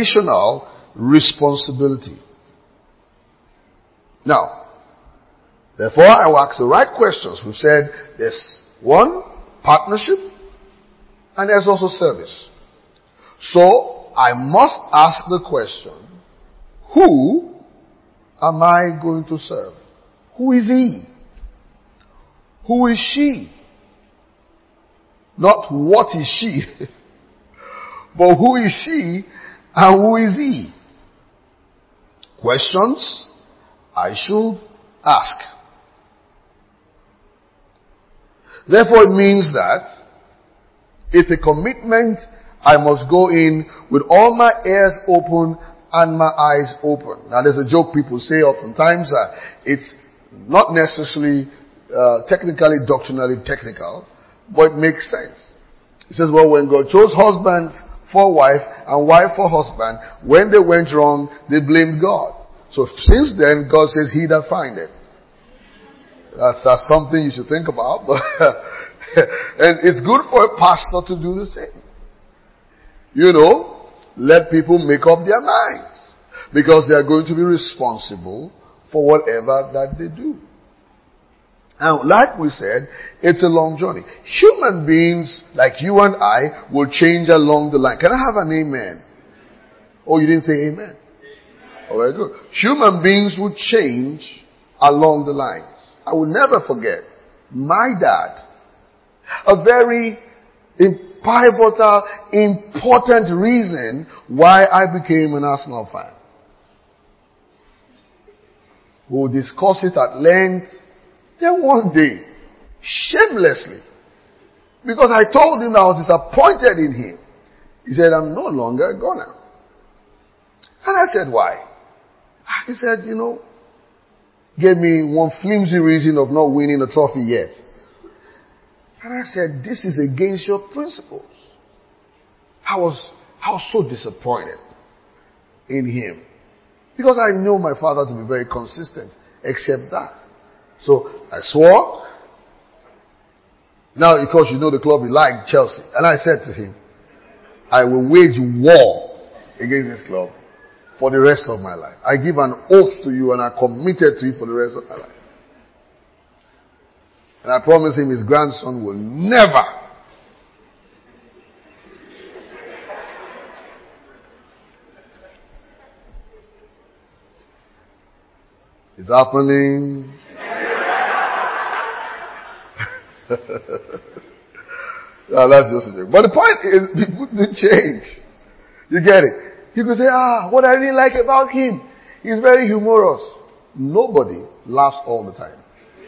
additional responsibility. Now, Therefore, I will ask the right questions. We've said there's one, partnership, and there's also service. So, I must ask the question, who am I going to serve? Who is he? Who is she? Not what is she, but who is she and who is he? Questions I should ask. Therefore, it means that it's a commitment I must go in with all my ears open and my eyes open. Now, there's a joke people say oftentimes that it's not necessarily uh, technically, doctrinally technical, but it makes sense. It says, well, when God chose husband for wife and wife for husband, when they went wrong, they blamed God. So since then, God says, he that findeth. That's, that's something you should think about. But and it's good for a pastor to do the same. You know, let people make up their minds. Because they are going to be responsible for whatever that they do. And like we said, it's a long journey. Human beings like you and I will change along the line. Can I have an amen? Oh, you didn't say amen? Oh, very good. Human beings will change along the lines. I will never forget my dad. A very pivotal, important reason why I became an Arsenal fan. We'll discuss it at length. Then one day, shamelessly, because I told him I was disappointed in him, he said, I'm no longer a Gunner. And I said, why? He said, you know, gave me one flimsy reason of not winning a trophy yet. And I said, this is against your principles. I was, I was so disappointed in him. Because I know my father to be very consistent, except that. So I swore. Now, of course, you know the club, he liked Chelsea. And I said to him, I will wage war against this club for the rest of my life. I give an oath to you and I committed to you for the rest of my life. And I promise him his grandson will never it's happening. No, that's just a joke. But the point is, people do change. You get it? You could say, ah, what I really like about him, he's very humorous. Nobody laughs all the time.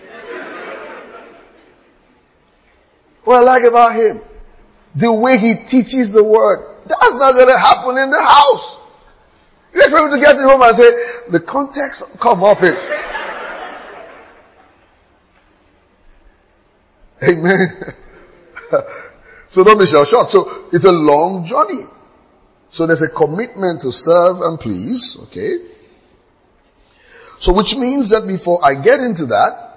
What I like about him, the way he teaches the word, that's not going to happen in the house. You expect me to get to home and say, the context, come up it. Amen. So don't be shocked. So it's a long journey. So there's a commitment to serve and please, okay? So which means that before I get into that,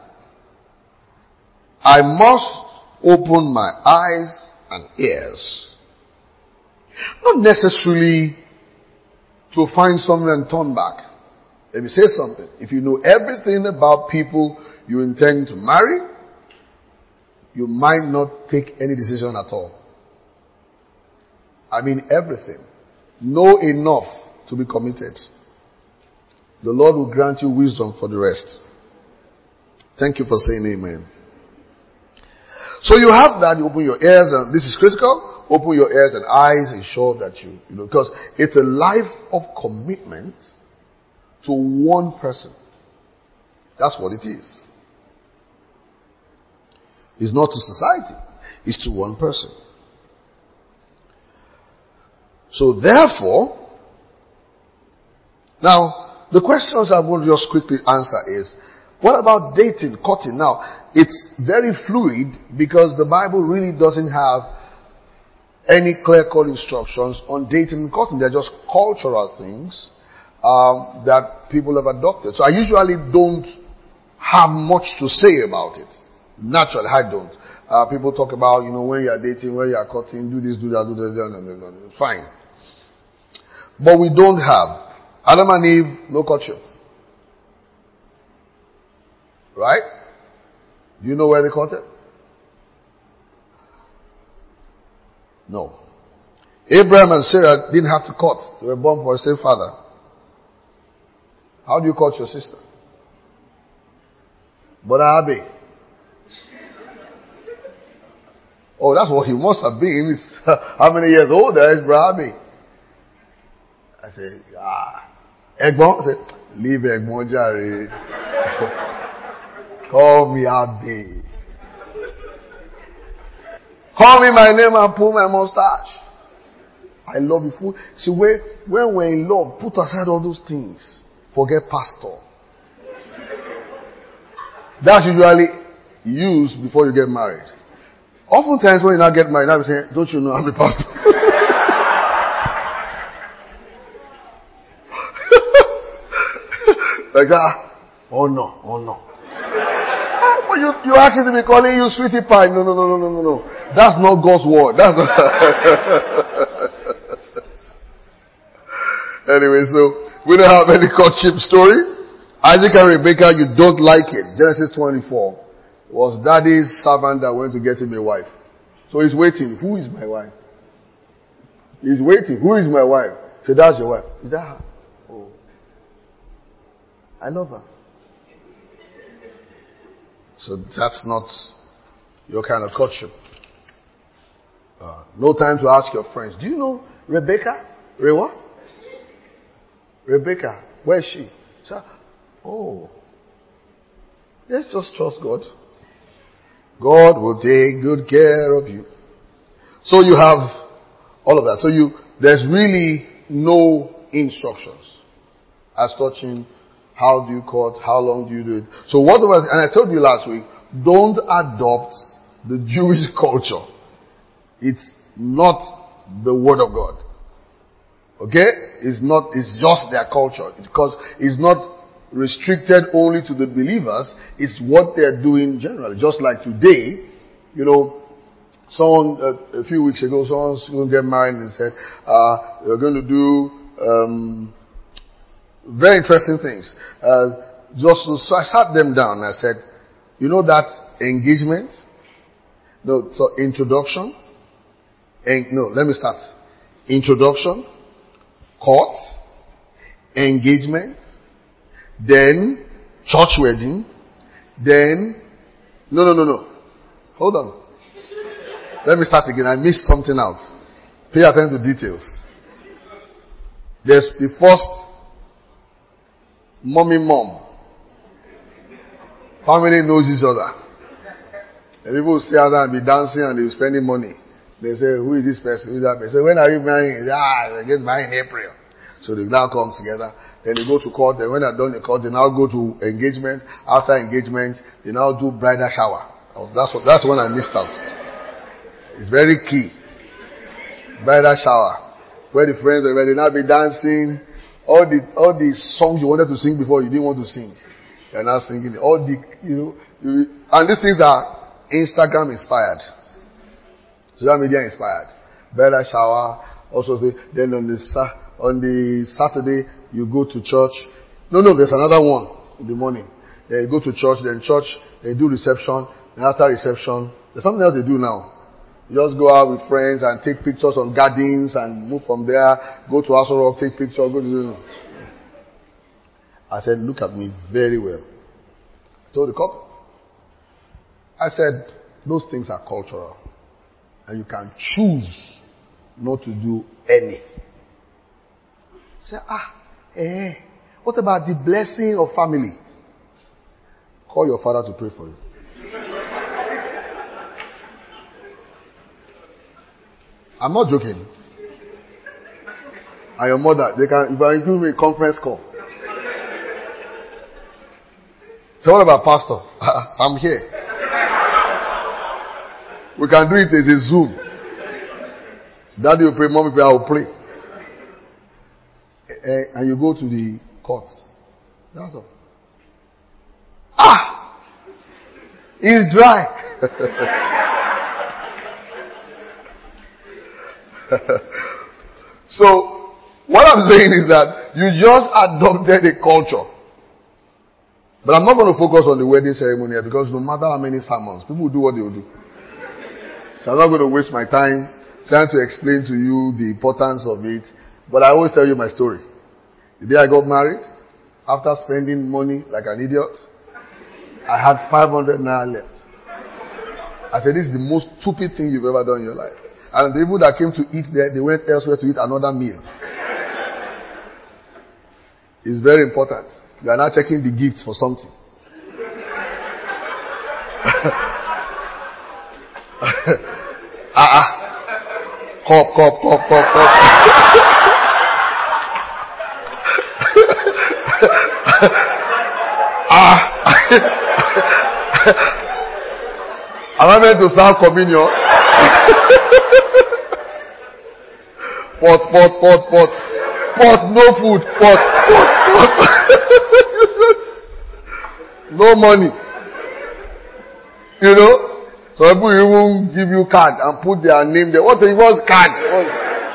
I must open my eyes and ears. Not necessarily to find something and turn back. Let me say something. If you know everything about people you intend to marry, you might not take any decision at all. I mean everything. Know enough to be committed. The Lord will grant you wisdom for the rest. Thank you for saying amen. So you have that, you open your ears, and this is critical. Open your ears and eyes, ensure that you, you know, because it's a life of commitment to one person. That's what it is. It's not to society. It's to one person. So therefore, now, the questions I want to just quickly answer is, what about dating, courting? Now, it's very fluid because the Bible really doesn't have any clear-cut instructions on dating and courting. They're just cultural things um, that people have adopted. So I usually don't have much to say about it. Naturally, I don't. Uh, people talk about, you know, when you are dating, when you are courting, do this, do that, do that, do that, do that, do that. Fine. But we don't have. Adam and Eve, no courtship. Right? Do you know where they caught it? No. Abraham and Sarah didn't have to cut. They were born for the same father. How do you cut your sister? But Abi. Oh, that's what he must have been. He's, how many years older is Brahmi? I said, ah. Egbon? I said, leave Egbon Jare. Call me Abi. Call me my name and pull my mustache. I love you. Fool. See, when, when we're in love, put aside all those things. Forget pastor. That's usually used before you get married. Oftentimes when you now get married, now you say, don't you know I'm a pastor? Like that. Oh no, oh no. But you, you ask me to be calling you sweetie pie. No, no, no, no, no, no, no. That's not God's word. That's not. Anyway, so we don't have any courtship story. Isaac and Rebekah, you don't like it. Genesis twenty-four. It was daddy's servant that went to get him a wife. So he's waiting. Who is my wife? He's waiting. Who is my wife? So that's your wife. Is that her? Oh. I love her. So that's not your kind of courtship. Uh, no time to ask your friends. Do you know Rebecca? Rewa? Rebecca. Where is she? So, oh. Let's just trust God. God will take good care of you. So you have all of that. So you, there's really no instructions as touching how do you cut, how long do you do it. So what was, and I told you last week, don't adopt the Jewish culture. It's not the word of God. Okay? It's not, it's just their culture. Because it's not restricted only to the believers. It's what they're doing generally. Just like today, you know, someone, uh, a few weeks ago, someone's going to get married and said, uh, they're going to do, um, very interesting things. Uh, just, so I sat them down and I said, you know that engagement? No, so introduction. En- no, let me start. Introduction, court, engagement, then church wedding, then, no, no, no, no. Hold on. Let me start again. I missed something out. Pay attention to details. There's the first mommy mom. Family knows each other. And people stay out there and be dancing and they're spending money. They say, who is this person? Who is that person? So when are you marrying? Ah, I get married in April. So they now come together. Then they go to court. Then when they're done in court, they now go to engagement. After engagement, they now do bridal shower. Oh, that's what, that's when I missed out. It's very key. Bridal shower. Where the friends are ready, now be dancing. All the, all the songs you wanted to sing before, you didn't want to sing. You're now singing. All the, you know, you, and these things are Instagram inspired. Social media inspired. Bridal shower. Also, then on the, on the Saturday, you go to church. No, no, there's another one in the morning. Then you go to church, then church, they do reception. And after reception, there's something else they do now. You just go out with friends and take pictures on gardens and move from there, go to Aso Rock, take pictures, go to... I said, look at me very well. I told the couple. I said, those things are cultural. And you can choose not to do any. Say, ah, eh, what about the blessing of family? Call your father to pray for you. I'm not joking. And your mother, they can, if I give me a conference call. So what about pastor? I'm here. We can do it as a Zoom. Daddy will pray, mommy will pray, I will pray. And you go to the court. That's all. Ah! It's dry. So, what I'm saying is that you just adopted a culture. But I'm not going to focus on the wedding ceremony here, because no matter how many sermons, people will do what they will do. So I'm not going to waste my time trying to explain to you the importance of it. But I always tell you my story. The day I got married, after spending money like an idiot, I had five hundred naira left. I said, this is the most stupid thing you've ever done in your life. And the people that came to eat there, they went elsewhere to eat another meal. It's very important. You are now checking the gifts for something. Ah, ah. Cop, cop, cop, cop, cop. Ah. Am I meant to serve communion? Pot, pot, pot, pot. Pot, no food. Pot, pot, pot. No money. You know? So people even give you card and put their name there. What it was card? What?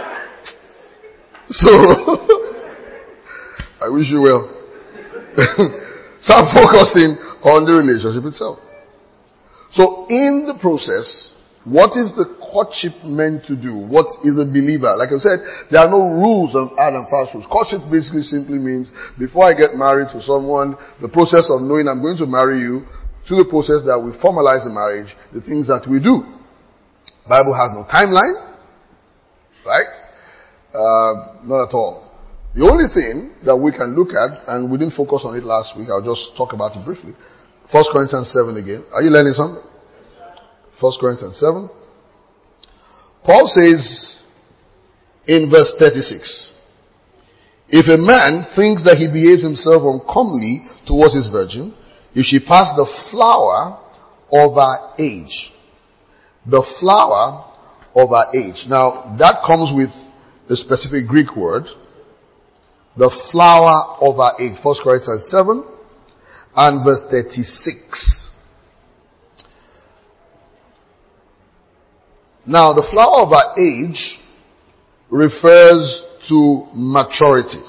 So, I wish you well. So I'm focusing on the relationship itself. So in the process, what is the courtship meant to do? What is a believer? Like I said, there are no rules of hard and fast rules. Courtship basically simply means, before I get married to someone, the process of knowing I'm going to marry you, to the process that we formalize the marriage, the things that we do. Bible has no timeline, right? Uh, not at all. The only thing that we can look at, and we didn't focus on it last week, I'll just talk about it briefly. First Corinthians seven again. Are you learning something? First Corinthians seven. Paul says in verse thirty-six, if a man thinks that he behaves himself uncomely towards his virgin, if she pass the flower of her age. The flower of her age. Now, that comes with a specific Greek word. The flower of her age. First Corinthians seven and verse thirty-six. Now, the flower of her age refers to maturity.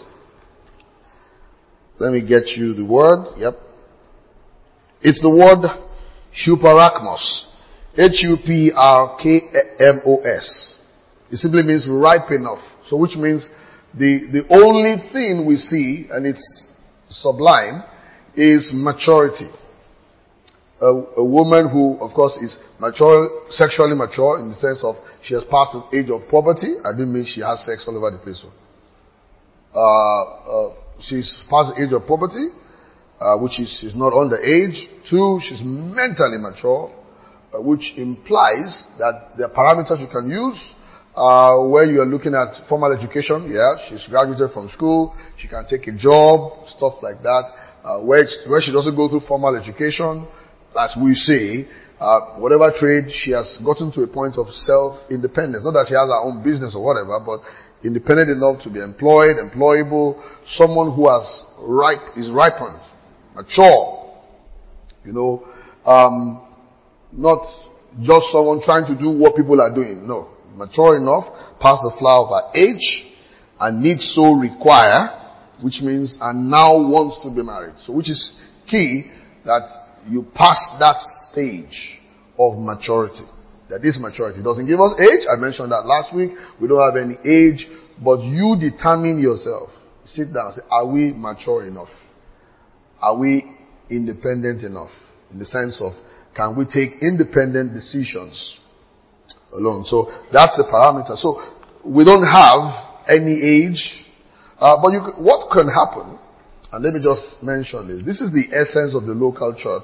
Let me get you the word. Yep. It's the word huperakmos. H U P R K M O S. It simply means ripe enough. So which means the, the only thing we see, and it's sublime, is maturity. A, a woman who, of course, is mature, sexually mature in the sense of she has passed the age of puberty. I didn't mean she has sex all over the place. Uh, uh, she's past the age of puberty. Uh, which is she's not underage. Two, she's mentally mature, uh, which implies that there are parameters you can use uh, where you are looking at formal education. Yeah, she's graduated from school. She can take a job, stuff like that. Uh, where where she doesn't go through formal education, as we say, uh, whatever trade, she has gotten to a point of self-independence. Not that she has her own business or whatever, but independent enough to be employed, employable. Someone who has ripe is ripened. Mature, you know, um, not just someone trying to do what people are doing. No, mature enough, past the flower of her age, and need so require, which means and now wants to be married. So, which is key, that you pass that stage of maturity. That is maturity. It doesn't give us age. I mentioned that last week. We don't have any age, but you determine yourself. Sit down and say, are we mature enough? Are we independent enough? In the sense of, can we take independent decisions alone? So that's the parameter. So we don't have any age, uh, but you, what can happen? And let me just mention this. This is the essence of the local church.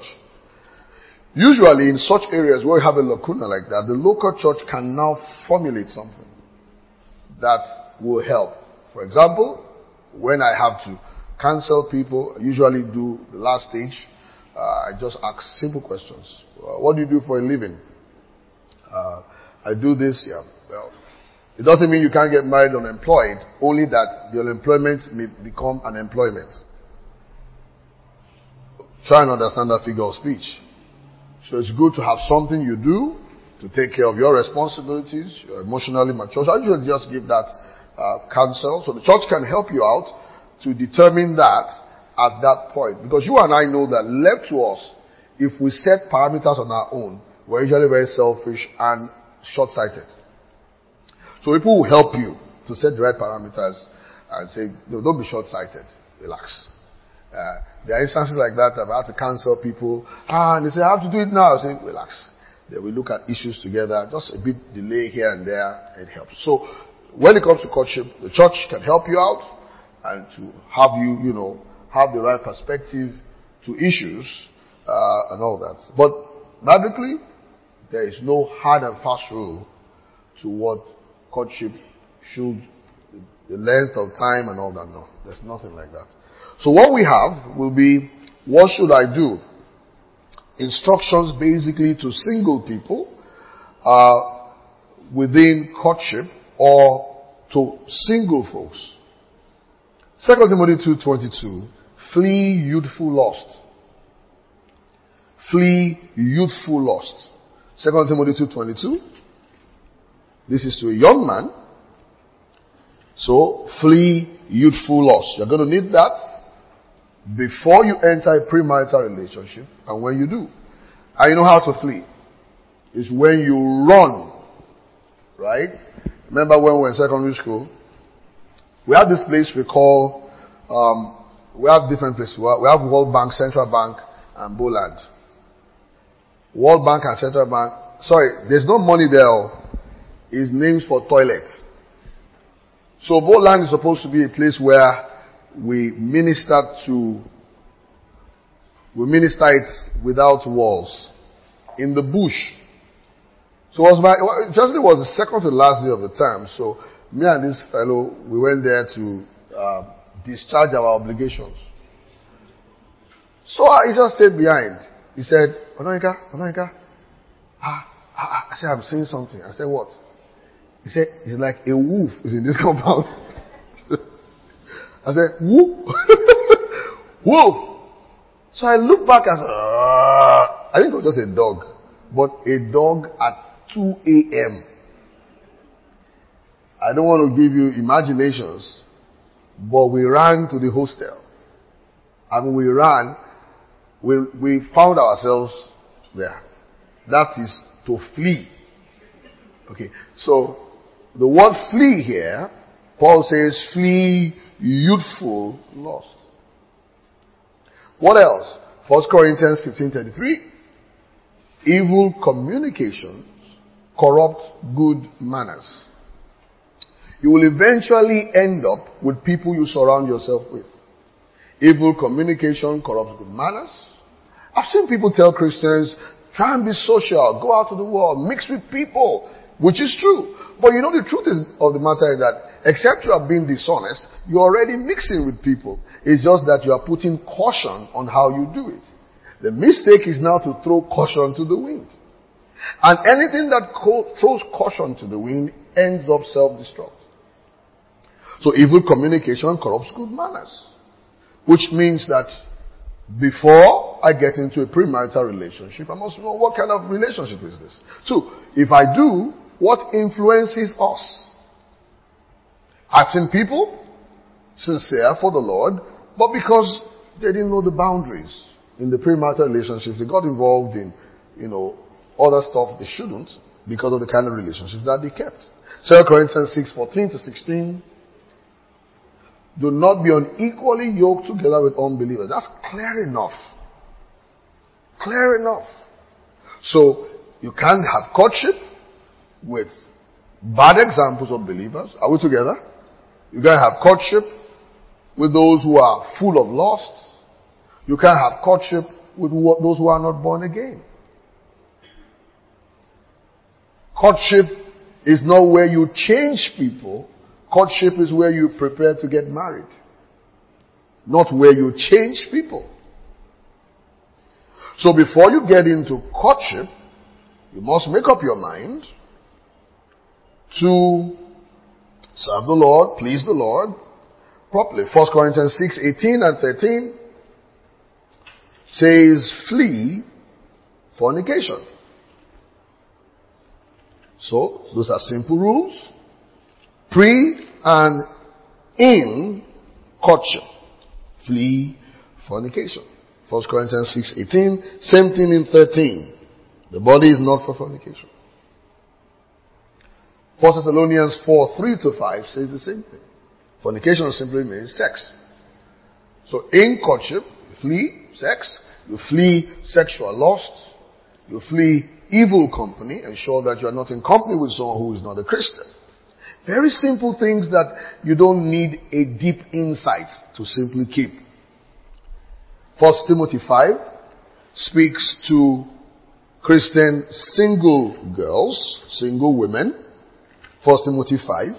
Usually in such areas where you have a lacuna like that, the local church can now formulate something that will help. For example, when I have to counsel people, I usually do the last stage. Uh, I just ask simple questions. Uh, what do you do for a living? Uh, I do this, yeah. Well, it doesn't mean you can't get married unemployed, only that the unemployment may become an employment. Try and understand that figure of speech. So it's good to have something you do to take care of your responsibilities. You're emotionally mature. So I usually just give that uh, counsel. So the church can help you out to determine that at that point. Because you and I know that left to us, if we set parameters on our own, we're usually very selfish and short-sighted. So people will help you to set the right parameters and say, no, don't be short-sighted. Relax. Uh, there are instances like that. I've had to counsel people. Ah, and they say, I have to do it now. I say, relax. Then we look at issues together. Just a bit delay here and there. It helps. So when it comes to courtship, the church can help you out and to have you, you know, have the right perspective to issues uh, and all that. But biblically, there is no hard and fast rule to what courtship should, the length of time and all that. No, there's nothing like that. So what we have will be, what should I do? Instructions basically to single people uh, within courtship or to single folks. Second Timothy two twenty-two, flee youthful lust. Flee youthful lust. Second Timothy two twenty-two. This is to a young man. So, flee youthful lust. You're going to need that before you enter a premarital relationship and when you do. And you know how to flee. It's when you run. Right? Remember when we were in secondary school? We have this place we call, um, we have different places. We have World Bank, Central Bank, and Boland. World Bank and Central Bank. Sorry, there's no money there. It's names for toilets. So Boland is supposed to be a place where we minister to, we minister it without walls. In the bush. So it was my, just it was the second to the last day of the term. So me and this fellow, we went there to uh, discharge our obligations. So I, he just stayed behind. He said, Ononika, Ononika, ah, ah, I said, I'm saying something. I said, what? He said, it's like a wolf is in this compound. I said, whoop. Whoop. So I looked back and said, ah. I think it was just a dog. But a dog at two a.m. I don't want to give you imaginations, but we ran to the hostel. And when we ran, we, we found ourselves there. That is to flee. Okay, so the word flee here, Paul says flee youthful lust. What else? First Corinthians fifteen thirty-three. Evil communications corrupt good manners. You will eventually end up with people you surround yourself with. Evil communication corrupts good manners. I've seen people tell Christians, try and be social, go out to the world, mix with people, which is true. But you know the truth is, of the matter is that except you are being dishonest, you're already mixing with people. It's just that you are putting caution on how you do it. The mistake is now to throw caution to the wind. And anything that co- throws caution to the wind ends up self-destruct. So evil communication corrupts good manners. Which means that before I get into a premarital relationship, I must know what kind of relationship is this. So, if I do, what influences us? I've seen people sincere for the Lord, but because they didn't know the boundaries in the premarital relationship, they got involved in, you know, other stuff they shouldn't because of the kind of relationship that they kept. Second Corinthians six fourteen to sixteen. Do not be unequally yoked together with unbelievers. That's clear enough. Clear enough. So, you can't have courtship with bad examples of believers. Are we together? You can't have courtship with those who are full of lusts. You can't have courtship with those who are not born again. Courtship is not where you change people. Courtship is where you prepare to get married. Not where you change people. So before you get into courtship, you must make up your mind to serve the Lord, please the Lord properly. First Corinthians six eighteen and thirteen says, flee fornication. So, those are simple rules. Pre and in courtship. Flee fornication. First Corinthians six eighteen. Same thing in thirteen. The body is not for fornication. First Thessalonians four three to five says the same thing. Fornication simply means sex. So in courtship, you flee sex, you flee sexual lust, you flee evil company, ensure that you are not in company with someone who is not a Christian. Very simple things that you don't need a deep insight to simply keep. First Timothy five speaks to Christian single girls, single women. First Timothy five.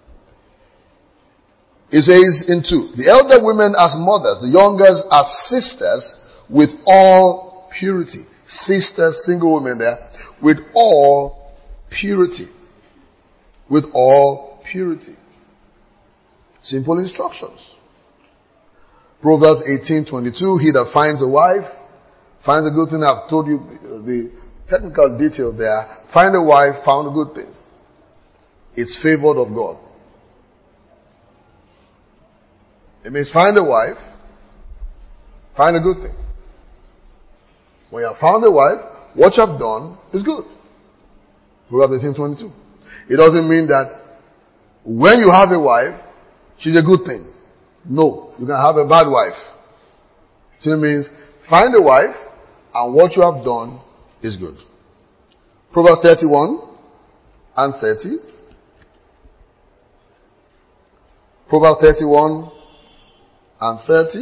It says in two, the elder women as mothers, the youngers as sisters with all purity. Sisters, single women there, with all purity. With all purity. Simple instructions. Proverbs eighteen twenty-two, he that finds a wife, finds a good thing. I've told you the technical detail there. Find a wife, found a good thing. It's favored of God. It means find a wife, find a good thing. When you have found a wife, what you have done is good. Proverbs eighteen twenty-two. It doesn't mean that when you have a wife, she's a good thing. No, you can have a bad wife. So it means find a wife and what you have done is good. Proverbs thirty-one and thirty. Proverbs thirty-one and thirty.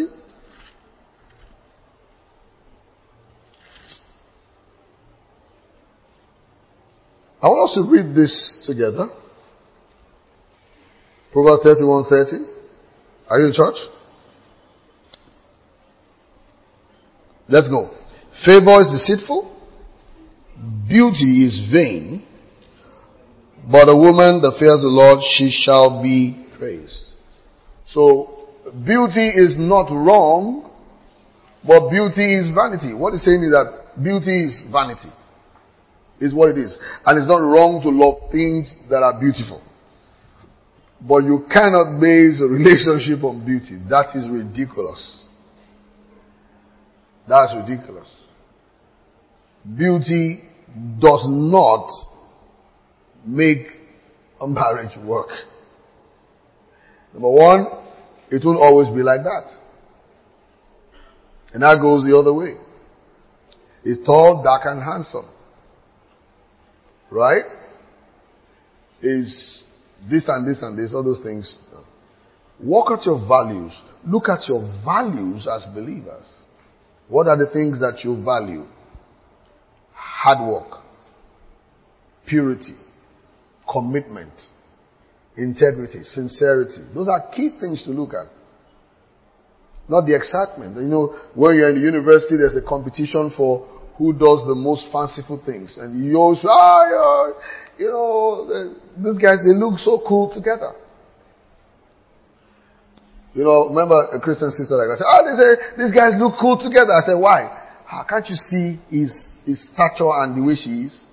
I want us to read this together. Proverbs thirty-one thirty. Are you in church? Let's go. Favor is deceitful. Beauty is vain. But a woman that fears the Lord, she shall be praised. So, beauty is not wrong, but beauty is vanity. What he's saying is that beauty is vanity. Is what it is. And it's not wrong to love things that are beautiful. But you cannot base a relationship on beauty. That is ridiculous. That's ridiculous. Beauty does not make a marriage work. Number one, it won't always be like that. And that goes the other way. It's tall, dark, and handsome. Right? Is this and this and this, all those things. Work at your values. Look at your values as believers. What are the things that you value? Hard work, purity, commitment, integrity, sincerity. Those are key things to look at. Not the excitement. You know, when you're in the university, there's a competition for who does the most fanciful things. And you always say, ah, yeah, you know, these guys, they look so cool together. You know, remember a Christian sister like I said, ah, they say, these guys look cool together. I said, why? Ah, can't you see his, his stature and the way she is?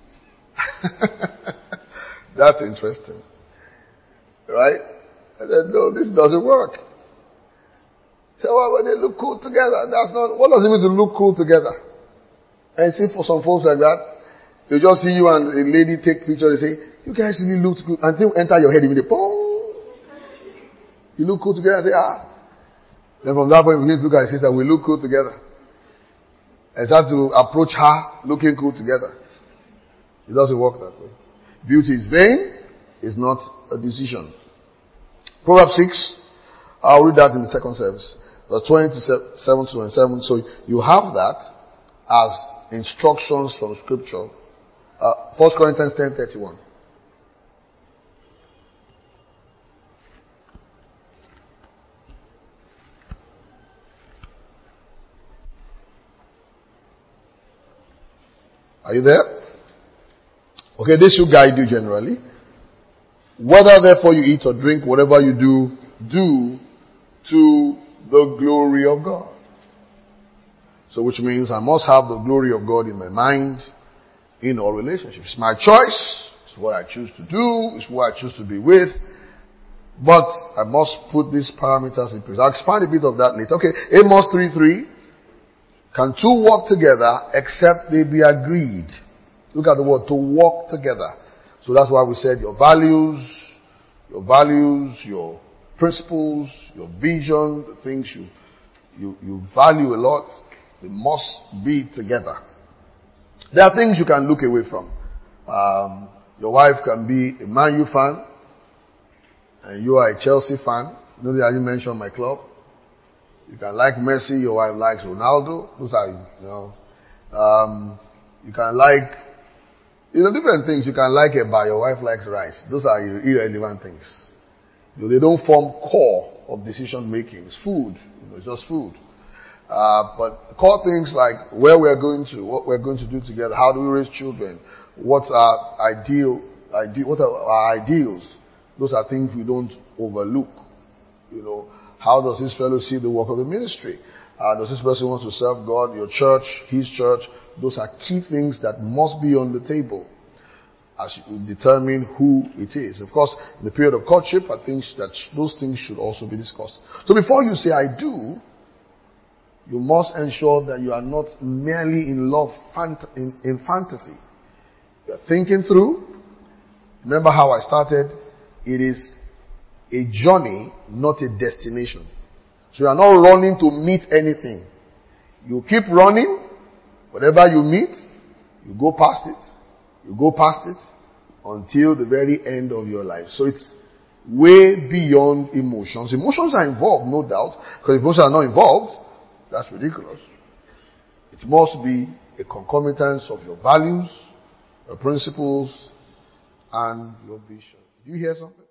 That's interesting. Right? I said, no, this doesn't work. So, well, when they look cool together, that's not, what does it mean to look cool together? And see, for some folks like that, they just see you and a lady take picture, they say, you guys really look good. And they enter your head immediately. Boom! You look cool together. I say, ah. Then from that point, we need to look at his sister. We look cool together. And start to approach her looking cool together. It doesn't work that way. Beauty is vain. It's not a decision. Proverbs six. I'll read that in the second service. Verse twenty-seven to twenty-seven. So you have that as instructions from Scripture. Uh, First Corinthians ten thirty-one. Are you there? Okay, this should guide you generally. Whether therefore you eat or drink, whatever you do, do to the glory of God. So which means I must have the glory of God in my mind in all relationships. It's my choice. It's what I choose to do. It's what I choose to be with. But I must put these parameters in place. I'll expand a bit of that later. Okay, Amos three three. Can two walk together except they be agreed? Look at the word, to walk together. So that's why we said your values, your values, your principles, your vision, the things you, you, you value a lot, they must be together. There are things you can look away from. Um, your wife can be a Man U fan, and you are a Chelsea fan. You know that you mentioned my club. You can like Messi, your wife likes Ronaldo. Those are, you know, um, you can like, you know, different things. You can like Eba, your wife likes rice. Those are irrelevant things. You know, they don't form core of decision making. It's food. You know, it's just food. Uh, but core things like where we're going to, what we're going to do together, how do we raise children, what's our ideal, ideal, what are our ideals? Those are things we don't overlook. You know, how does this fellow see the work of the ministry? Uh, does this person want to serve God, your church, his church? Those are key things that must be on the table as you determine who it is. Of course, in the period of courtship, I think that those things should also be discussed. So before you say I do, you must ensure that you are not merely in love fant- in, in fantasy. You are thinking through. Remember how I started? It is a journey, not a destination. So you are not running to meet anything. You keep running. Whatever you meet, you go past it. You go past it until the very end of your life. So it's way beyond emotions. Emotions are involved, no doubt. Because if emotions are not involved, that's ridiculous. It must be a concomitance of your values, your principles, and your vision. Do you hear something?